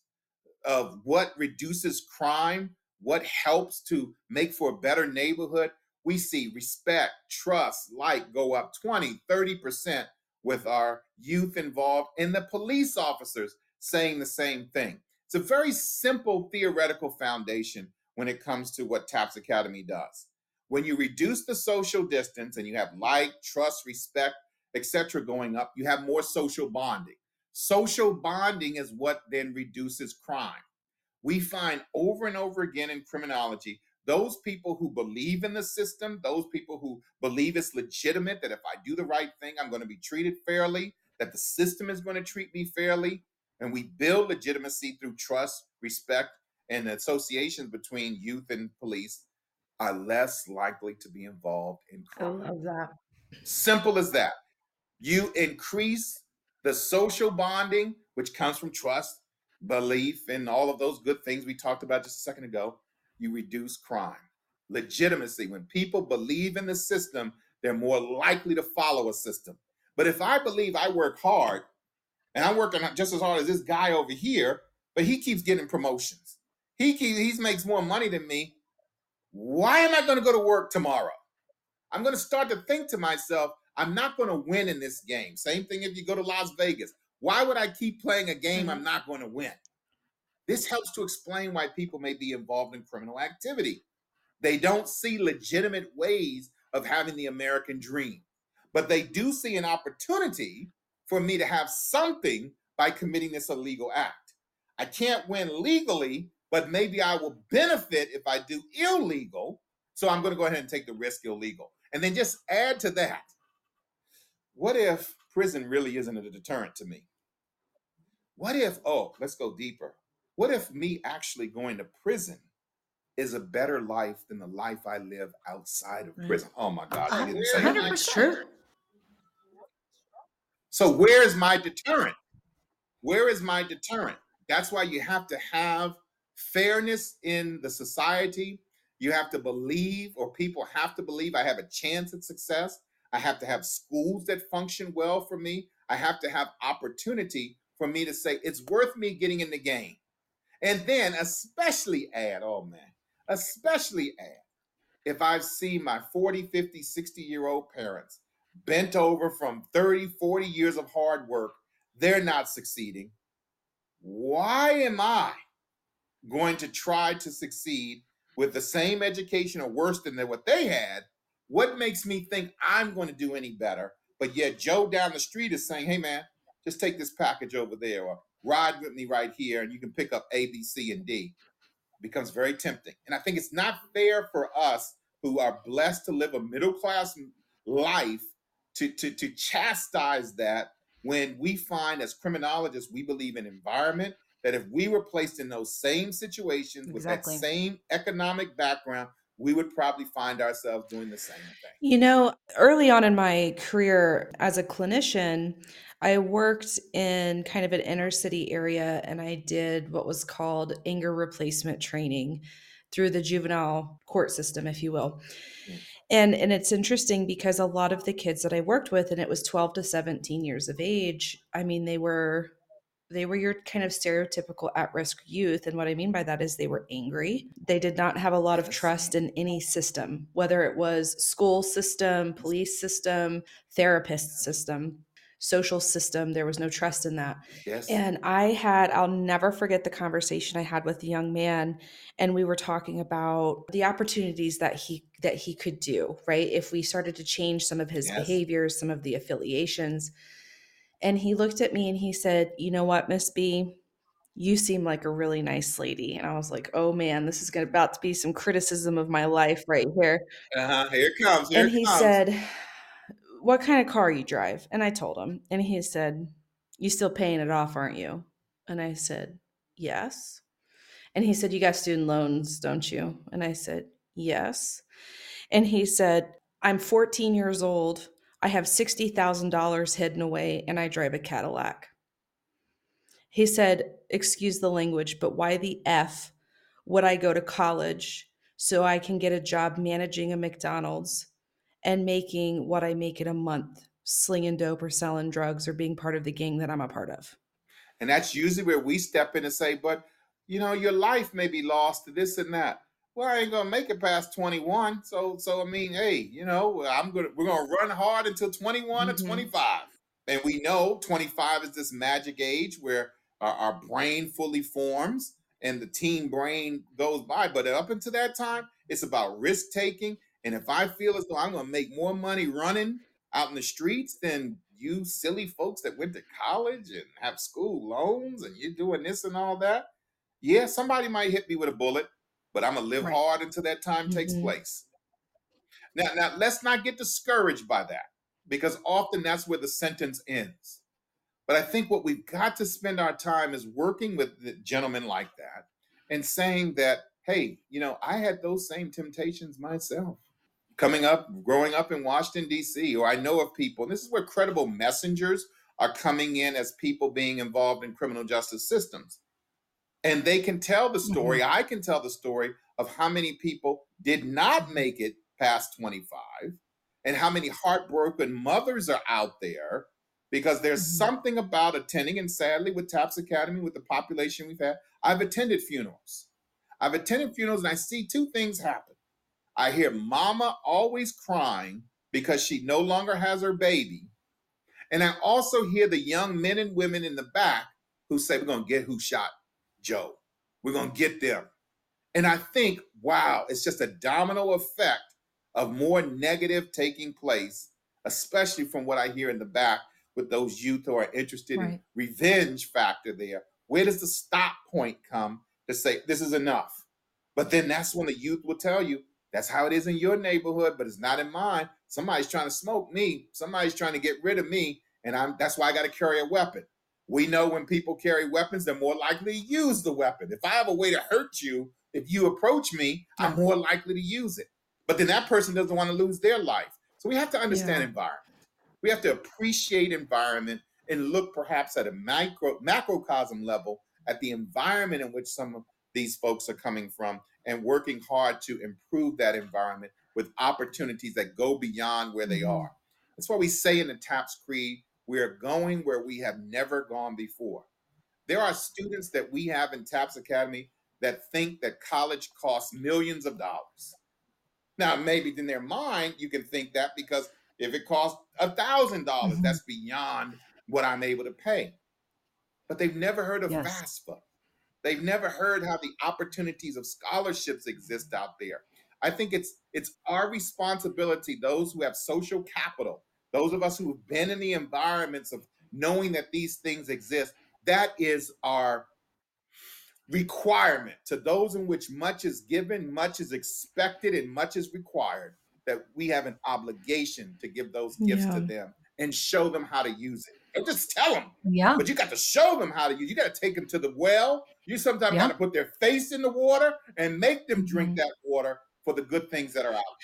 of what reduces crime, what helps to make for a better neighborhood. We see respect, trust, like go up twenty, thirty percent with our youth involved, and the police officers saying the same thing. It's a very simple theoretical foundation when it comes to what TAPS Academy does. When you reduce the social distance and you have like, trust, respect, et cetera going up, you have more social bonding. Social bonding is what then reduces crime. We find over and over again in criminology, those people who believe in the system, those people who believe it's legitimate, that if I do the right thing, I'm going to be treated fairly, that the system is going to treat me fairly, and we build legitimacy through trust, respect, and associations between youth and police, are less likely to be involved in I crime. love that. Simple as that. You increase the social bonding, which comes from trust, belief, and all of those good things we talked about just a second ago. You reduce crime. Legitimacy. When people believe in the system, they're more likely to follow a system. But if I believe I work hard, and I'm working just as hard as this guy over here, but he keeps getting promotions, he keeps, he makes more money than me, why am I going to go to work tomorrow? I'm going to start to think to myself, I'm not going to win in this game. Same thing if you go to Las Vegas. Why would I keep playing a game I'm not going to win? This helps to explain why people may be involved in criminal activity. They don't see legitimate ways of having the American dream, but they do see an opportunity for me to have something by committing this illegal act. I can't win legally, but maybe I will benefit if I do illegal. So I'm going to go ahead and take the risk illegal. And then just add to that, what if prison really isn't a deterrent to me? What if, oh, let's go deeper. What if me actually going to prison is a better life than the life I live outside of prison? Oh my God, you didn't say one hundred that. percent. True. So where is my deterrent? Where is my deterrent? That's why you have to have fairness in the society. You have to believe, or people have to believe, I have a chance at success. I have to have schools that function well for me. I have to have opportunity for me to say, it's worth me getting in the game. And then especially add, oh man, especially add, if I've seen my forty, fifty, sixty year old parents bent over from thirty, forty years of hard work, they're not succeeding. Why am I going to try to succeed with the same education or worse than what they had? What makes me think I'm going to do any better? But yet Joe down the street is saying, hey man, just take this package over there, or ride with me right here and you can pick up A, B, C, and D. It becomes very tempting. And I think it's not fair for us who are blessed to live a middle-class life to, to, to chastise that when we find as criminologists, we believe in environment, that if we were placed in those same situations with that Exactly. same economic background, we would probably find ourselves doing the same thing. You know, early on in my career as a clinician, I worked in kind of an inner city area and I did what was called anger replacement training through the juvenile court system, if you will. Mm. And and it's interesting because a lot of the kids that I worked with, and it was twelve to seventeen years of age, I mean, they were they were your kind of stereotypical at-risk youth. And what I mean by that is they were angry. They did not have a lot of Yes. trust in any system, whether it was school system, police system, therapist system, social system. There was no trust in that. Yes. And I had, I'll never forget the conversation I had with a young man, and we were talking about the opportunities that he that he could do, right? If we started to change some of his Yes. behaviors, some of the affiliations. And he looked at me and he said, "You know what, Miss B, you seem like a really nice lady." And I was like, "Oh man, this is gonna, about to be some criticism of my life right here." Uh-huh. Here it comes. Here And it he comes. said, "What kind of car you drive?" And I told him. And he said, "You still paying it off, aren't you?" And I said, "Yes." And he said, "You got student loans, don't you?" And I said, "Yes." And he said, "I'm fourteen years old. I have sixty thousand dollars hidden away and I drive a Cadillac." He said, "Excuse the language, but why the F would I go to college so I can get a job managing a McDonald's and making what I make in a month, slinging dope or selling drugs or being part of the gang that I'm a part of?" And that's usually where we step in and say, but you know, your life may be lost to this and that. Well, I ain't gonna make it past twenty-one. So so I mean, hey, you know, I'm gonna we're gonna run hard until twenty-one or Mhm. twenty-five. And we know twenty-five is this magic age where our, our brain fully forms and the teen brain goes by. But up until that time, it's about risk taking. And if I feel as though I'm gonna make more money running out in the streets than you silly folks that went to college and have school loans and you're doing this and all that, yeah, somebody might hit me with a bullet, but I'm gonna live Right. hard until that time takes Mhm. place. Now, now let's not get discouraged by that because often that's where the sentence ends. But I think what we've got to spend our time is working with the gentlemen like that and saying that, hey, you know, I had those same temptations myself coming up, growing up in Washington, D C, or I know of people, and this is where credible messengers are coming in as people being involved in criminal justice systems. And they can tell the story, Mhm. I can tell the story of how many people did not make it past twenty-five and how many heartbroken mothers are out there because there's Mhm. something about attending, and sadly with TAPS Academy, with the population we've had, I've attended funerals. I've attended funerals and I see two things happen. I hear mama always crying because she no longer has her baby. And I also hear the young men and women in the back who say, we're going to get who shot Joe. We're going to get them. And I think, wow, it's just a domino effect of more negative taking place, especially from what I hear in the back with those youth who are interested in Right. revenge factor there. Where does the stop point come to say, this is enough? But then that's when the youth will tell you, that's how it is in your neighborhood, but it's not in mine. Somebody's trying to smoke me. Somebody's trying to get rid of me. And I'm that's why I got to carry a weapon. We know when people carry weapons, they're more likely to use the weapon. If I have a way to hurt you, if you approach me, I'm Yeah. more likely to use it. But then that person doesn't want to lose their life. So we have to understand Yeah. environment. We have to appreciate environment and look perhaps at a micro macrocosm level at the environment in which some of these folks are coming from and working hard to improve that environment with opportunities that go beyond where they Mhm. are. That's why we say in the TAPS Creed, we're going where we have never gone before. There are students that we have in TAPS Academy that think that college costs millions of dollars. Now, maybe in their mind, you can think that because if it costs a thousand dollars, Mhm. that's beyond what I'm able to pay. But they've never heard of Yes. FAFSA. They've never heard how the opportunities of scholarships exist out there. I think it's it's our responsibility, those who have social capital, those of us who have been in the environments of knowing that these things exist, that is our requirement to those in which much is given, much is expected, and much is required, that we have an obligation to give those gifts to Yeah. them and show them how to use it. Don't just tell them. Yeah. But you got to show them how to use. You got to take them to the well. You sometimes Yeah. got to put their face in the water and make them drink Mhm. that water for the good things that are out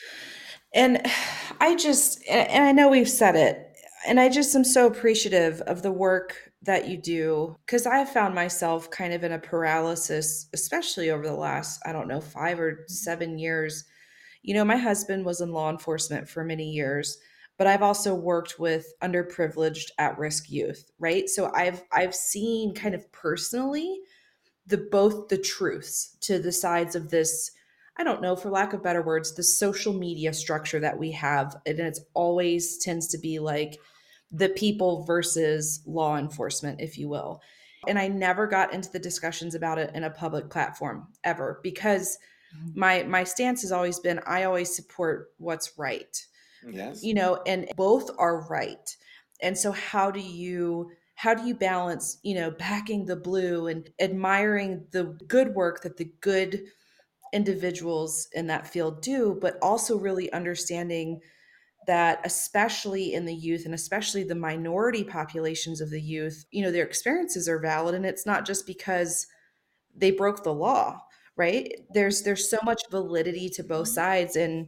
And I just, and I know we've said it, and I just am so appreciative of the work that you do because I found myself kind of in a paralysis, especially over the last, I don't know, five or seven years. You know, my husband was in law enforcement for many years, but I've also worked with underprivileged at-risk youth, right? So I've I've seen kind of personally the both the truths to the sides of this, I don't know, for lack of better words, the social media structure that we have. And it's always tends to be like the people versus law enforcement, if you will. And I never got into the discussions about it in a public platform ever because Mhm. my my stance has always been I always support what's right. there. Yes. You know, and both are right. And so how do you how do you balance, you know, backing the blue and admiring the good work that the good individuals in that field do, but also really understanding that especially in the youth and especially the minority populations of the youth, you know, their experiences are valid and it's not just because they broke the law, right? There's there's so much validity to both Mhm. sides and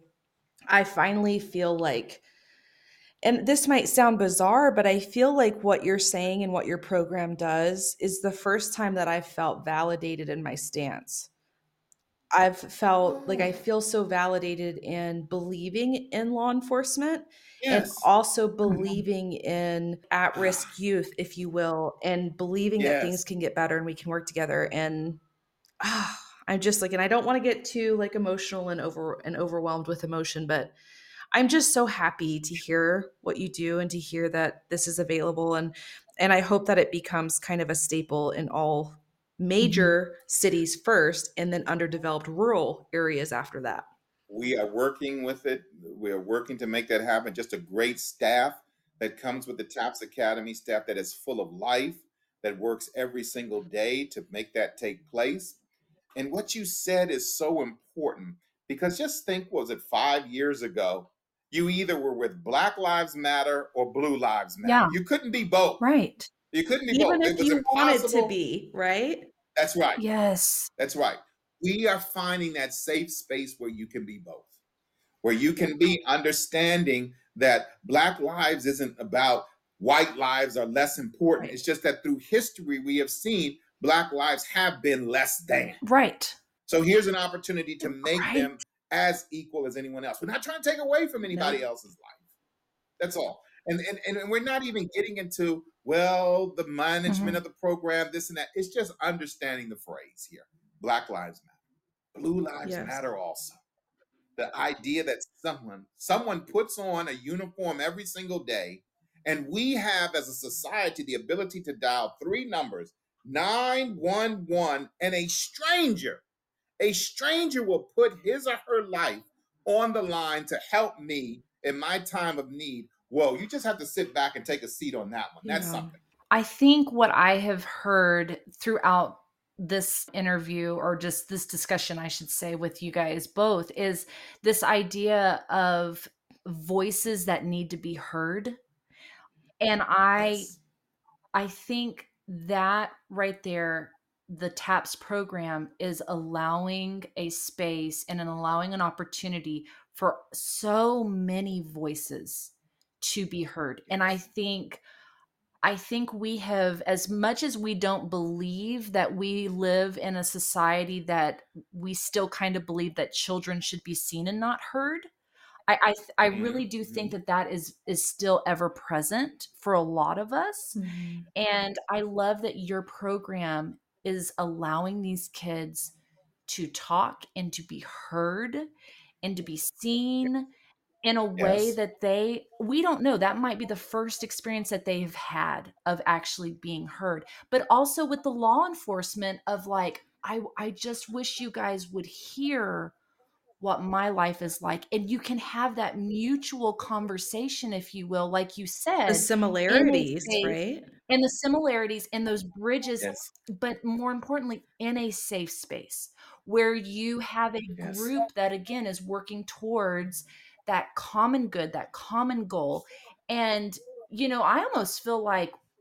I finally feel like, and this might sound bizarre, but I feel like what you're saying and what your program does is the first time that I've felt validated in my stance. I've felt like I feel so validated in believing in law enforcement and Yes. also Mhm. believing in at risk youth, if you will, and believing that things Yes. can get better and we can work together. And ah, I'm just like, and I don't want to get too like emotional and over and overwhelmed with emotion, but I'm just so happy to hear what you do and to hear that this is available and and I hope that it becomes kind of a staple in all Mhm. major cities first and then underdeveloped rural areas after that. We are working with it. We are working to make that happen. Just a great staff that comes with the TAPS Academy, staff that is full of life, that works every single day to make that take place. And what you said is so important because just think, what was it, five years ago? You either were with Black Lives Matter or Blue Lives Matter. Yeah. You couldn't be both. Right. You couldn't be Even both. if It was you wanted to impossible. be, right? That's right. Yes. That's right. We are finding that safe space where you can be both, where you can be understanding that Black lives isn't about white lives are less important. Right. It's just that through history, we have seen Black lives have been less than. Right. So here's an opportunity to make Right. them as equal as anyone else. We're not trying to take away from anybody No. else's life. That's all. And, and and we're not even getting into, well, the management Mhm. of the program, this and that. It's just understanding the phrase here. Black lives matter. Blue lives Yes. matter also. The idea that someone someone puts on a uniform every single day, and we have as a society the ability to dial three numbers, nine one one, and a stranger a stranger will put his or her life on the line to help me in my time of need. Whoa, you just have to sit back and take a seat on that one. That's Yeah. something. I think what I have heard throughout this interview or just this discussion, I should say, with you guys both is this idea of voices that need to be heard. And I Yes. I think that right there, the TAPS program is allowing a space and an allowing an opportunity for so many voices to be heard. And I Yes. think I think we have, as much as we don't believe that we live in a society that we still kind of believe that children should be seen and not heard. I I, th- I really do think Mm-hmm. that that is is still ever present for a lot of us. Mhm. And I love that your program is allowing these kids to talk and to be heard and to be seen in a way Yes. that they we don't know, that might be the first experience that they've had of actually being heard, but also with the law enforcement of like i i just wish you guys would hear what my life is like, and you can have that mutual conversation, if you will, like you The said, in a similarities, safe right? and the similarities and those bridges, Yes. but more importantly, in a safe space where you have a Yes. group that, again, is working towards that common good, that common goal. And, you know, I almost feel like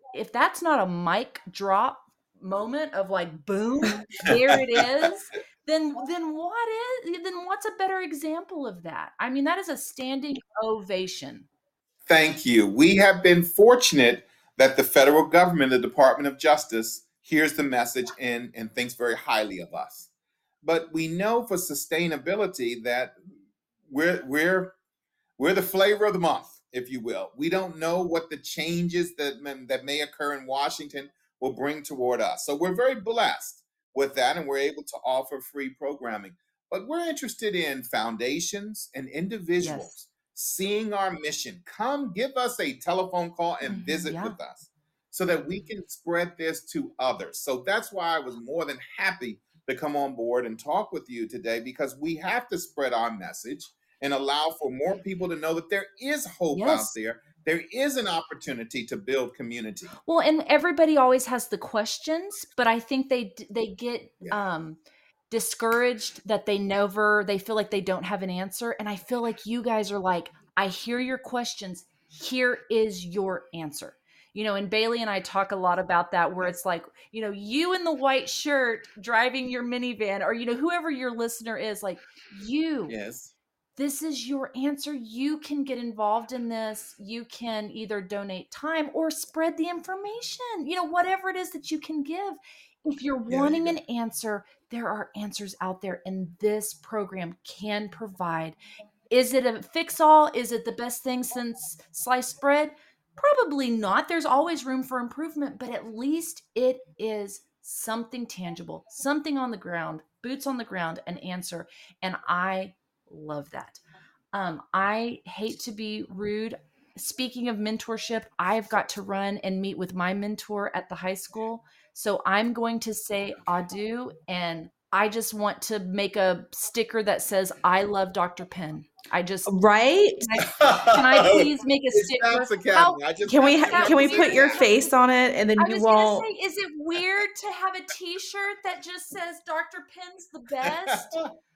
if that's not a mic drop moment of like, boom, there it is, then then what is then what's a better example of that? I mean, that is a standing ovation. Thank you. We have been fortunate that the federal government, the Department of Justice, hears the message and, and thinks very highly of us. But we know for sustainability that we're we're we're the flavor of the month, if you will. We don't know what the changes that may, that may occur in Washington will bring toward us. So we're very blessed with that, and we're able to offer free programming. But we're interested in foundations and individuals Yes. seeing our mission. Come give us a telephone call and Mhm, visit yeah. with us so that we can spread this to others. So that's why I was more than happy to come on board and talk with you today, because we have to spread our message and allow for more people to know that there is hope out Yes. there. There is an opportunity to build community. Well, and everybody always has the questions, but I think they d- they get Yeah. um discouraged that they never they feel like they don't have an answer, and I feel like you guys are like, I hear your questions, here is your answer. You know, and Bailey and I talk a lot about that, where it's like, you know, you in the white shirt driving your minivan, or you know, whoever your listener is, like, you Yes. this is your answer. You can get involved in this. You can either donate time or spread the information, you know, whatever it is that you can give. If you're Yeah, there you wanting go. an answer, there are answers out there, and this program can provide. Is it a fix all? Is it the best thing since sliced bread? Probably not. There's always room for improvement, but at least it is something tangible, something on the ground, boots on the ground, an answer. And I love that. Um, I hate to be rude. Speaking of mentorship, I've got to run and meet with my mentor at the high school. So I'm going to say adieu, and I just want to make a sticker that says, I love Doctor Penn. I just, Right? can I, can I please make a It's sticker? Taps How, Academy. I just Can we have to ha- can we put represent your that. face on it and then I you was going to won't? say, is it weird to have a t-shirt that just says Doctor Penn's the best?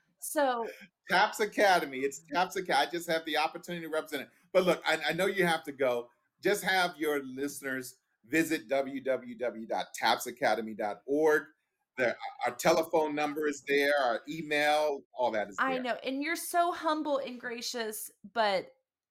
So Taps Academy. It's Taps Academy. I just have the opportunity to represent it. But look, I, I know you have to go. Just have your listeners visit w w w dot taps academy dot org. The, our telephone number is there, our email, all that is I there. know, and you're so humble and gracious, but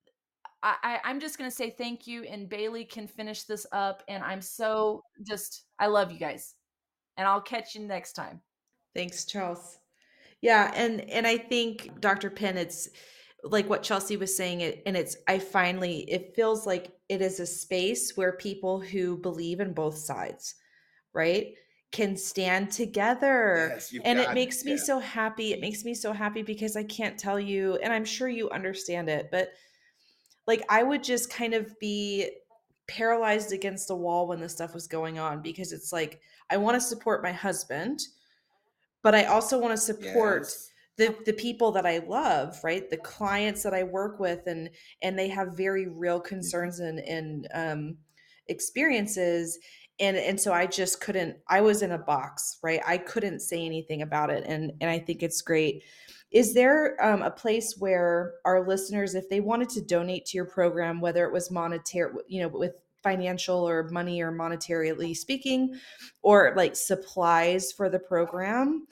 I, I I'm just gonna say thank you, and Bailey can finish this up, and I'm so just I love you guys, and I'll catch you next time. Thanks, Charles. Yeah, and and I think Doctor Penn, it's like what Chelsea was saying, it and it's I finally it feels like it is a space where people who believe in both sides, right, can stand together. Yes, you've And it got it. makes me Yeah. so happy. It makes me so happy because I can't tell you, and I'm sure you understand it, but like I would just kind of be paralyzed against the wall when this stuff was going on, because it's like I want to support my husband, but I also want to support Yes. the the people that I love, right? The clients that I work with, and and they have very real concerns and and um, experiences, and and so I just couldn't. I was in a box, right? I couldn't say anything about it, and and I think it's great. Is there um, a place where our listeners, if they wanted to donate to your program, whether it was monetary, you know, with financial or money or monetarily speaking, or like supplies for the program?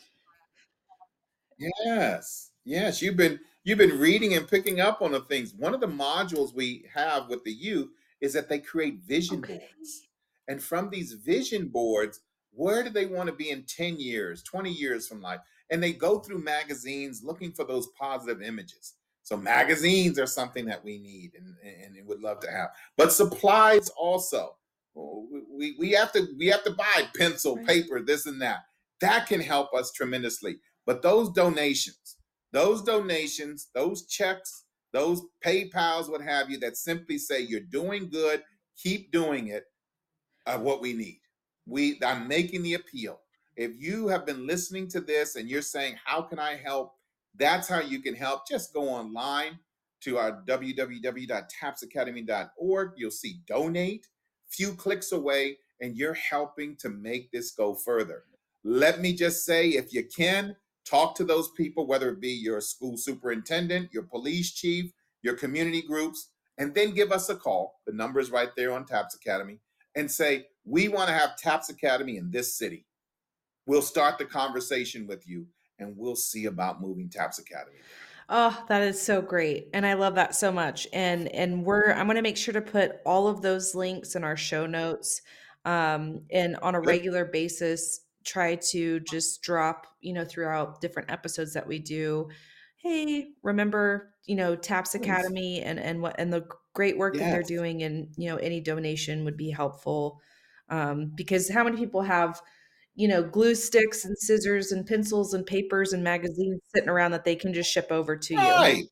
Yes, yes, you've been you've been reading and picking up on the things. One of the modules we have with the youth is that they create vision Okay. boards. And from these vision boards, where do they want to be in ten years, twenty years from life? And they go through magazines looking for those positive images. So magazines are something that we need and, and, and would love to have. But supplies also. Oh, We, we have to we have to buy pencil, Right. paper, this and that. That can help us tremendously. But those donations, those donations, those checks, those PayPals, what have you, that simply say you're doing good, keep doing it, are what we need. We I'm making the appeal. If you have been listening to this and you're saying, how can I help? That's how you can help. Just go online to our w w w dot taps academy dot org. You'll see donate, few clicks away, and you're helping to make this go further. Let me just say, if you can, talk to those people, whether it be your school superintendent, your police chief, your community groups, and then give us a call. The number is right there on Taps Academy, and say, we want to have TAPS Academy in this city. We'll start the conversation with you, and we'll see about moving TAPS Academy there. Oh, that is so great. And I love that so much. And and we're I'm going to make sure to put all of those links in our show notes. Um, and on a Good. regular basis, try to just drop, you know, throughout different episodes that we do. Hey, remember, you know, TAPS Please. Academy and and what and the great work that they're Yes. doing, and you know, any donation would be helpful. Um, because how many people have, you know, glue sticks and scissors and pencils and papers and magazines sitting around that they can just ship over to you? Right.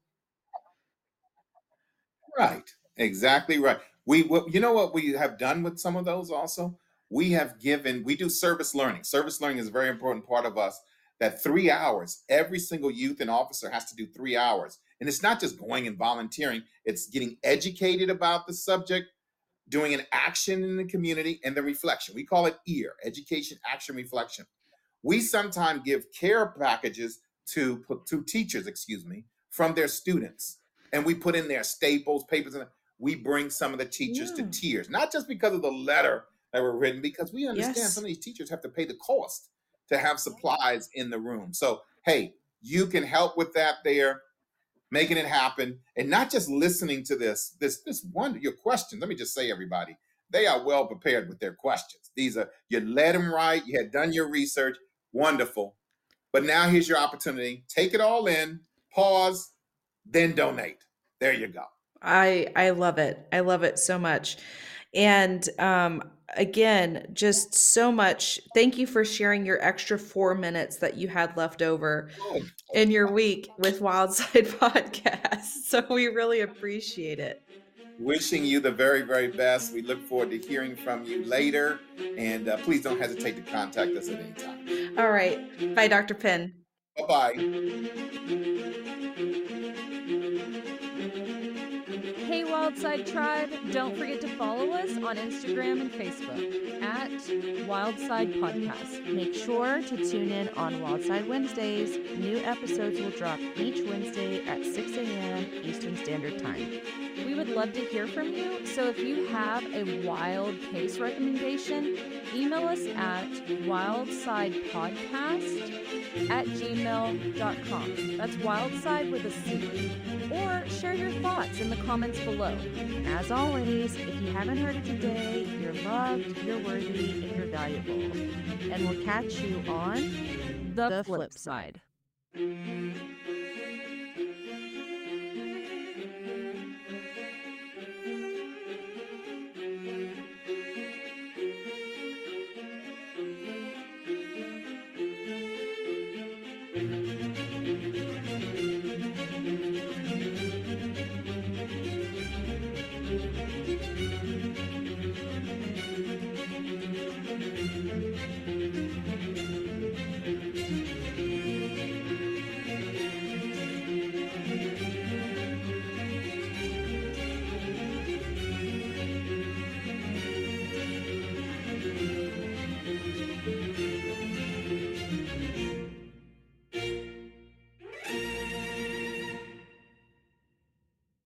Right. Exactly right. We, what, you know what we have done with some of those also? We have given, we do service learning. Service learning is a very important part of us. That three hours, every single youth and officer has to do three hours. And it's not just going and volunteering, it's getting educated about the subject, doing an action in the community, and the reflection. We call it EAR, education, action, reflection. We sometimes give care packages to, to teachers, excuse me, from their students. And we put in their staples, papers, and we bring some of the teachers Yeah. to tears, not just because of the letter that were written, because we understand Yes. some of these teachers have to pay the cost to have supplies in the room. So, hey, you can help with that there, making it happen, and not just listening to this, this, this one, your questions. Let me just say, everybody, they are well prepared with their questions. These are, you led them right. You had done your research. Wonderful. But now here's your opportunity. Take it all in, pause, then donate. There you go. I I love it. I love it so much. And um, again, just so much. Thank you for sharing your extra four minutes that you had left over Oh, in your week with Wildside Podcast. So we really appreciate it. wishing you the very, very best. We look forward to hearing from you later. And uh, please don't hesitate to contact us at any time. All right. Bye, Doctor Penn. Bye-bye. Hey, Wildside Tribe, don't forget to follow us on Instagram and Facebook at Wildside Podcast. Make sure to tune in on Wildside Wednesdays. New episodes will drop each Wednesday at six a.m. Eastern Standard Time. We would love to hear from you, so if you have a wild case recommendation, email us at wildsidepodcast at gmail dot com. That's Wildside with a C. Or share your thoughts in the comments below. As always, if you haven't heard it today, you're loved, you're worthy, and you're valuable. And we'll catch you on the flip side.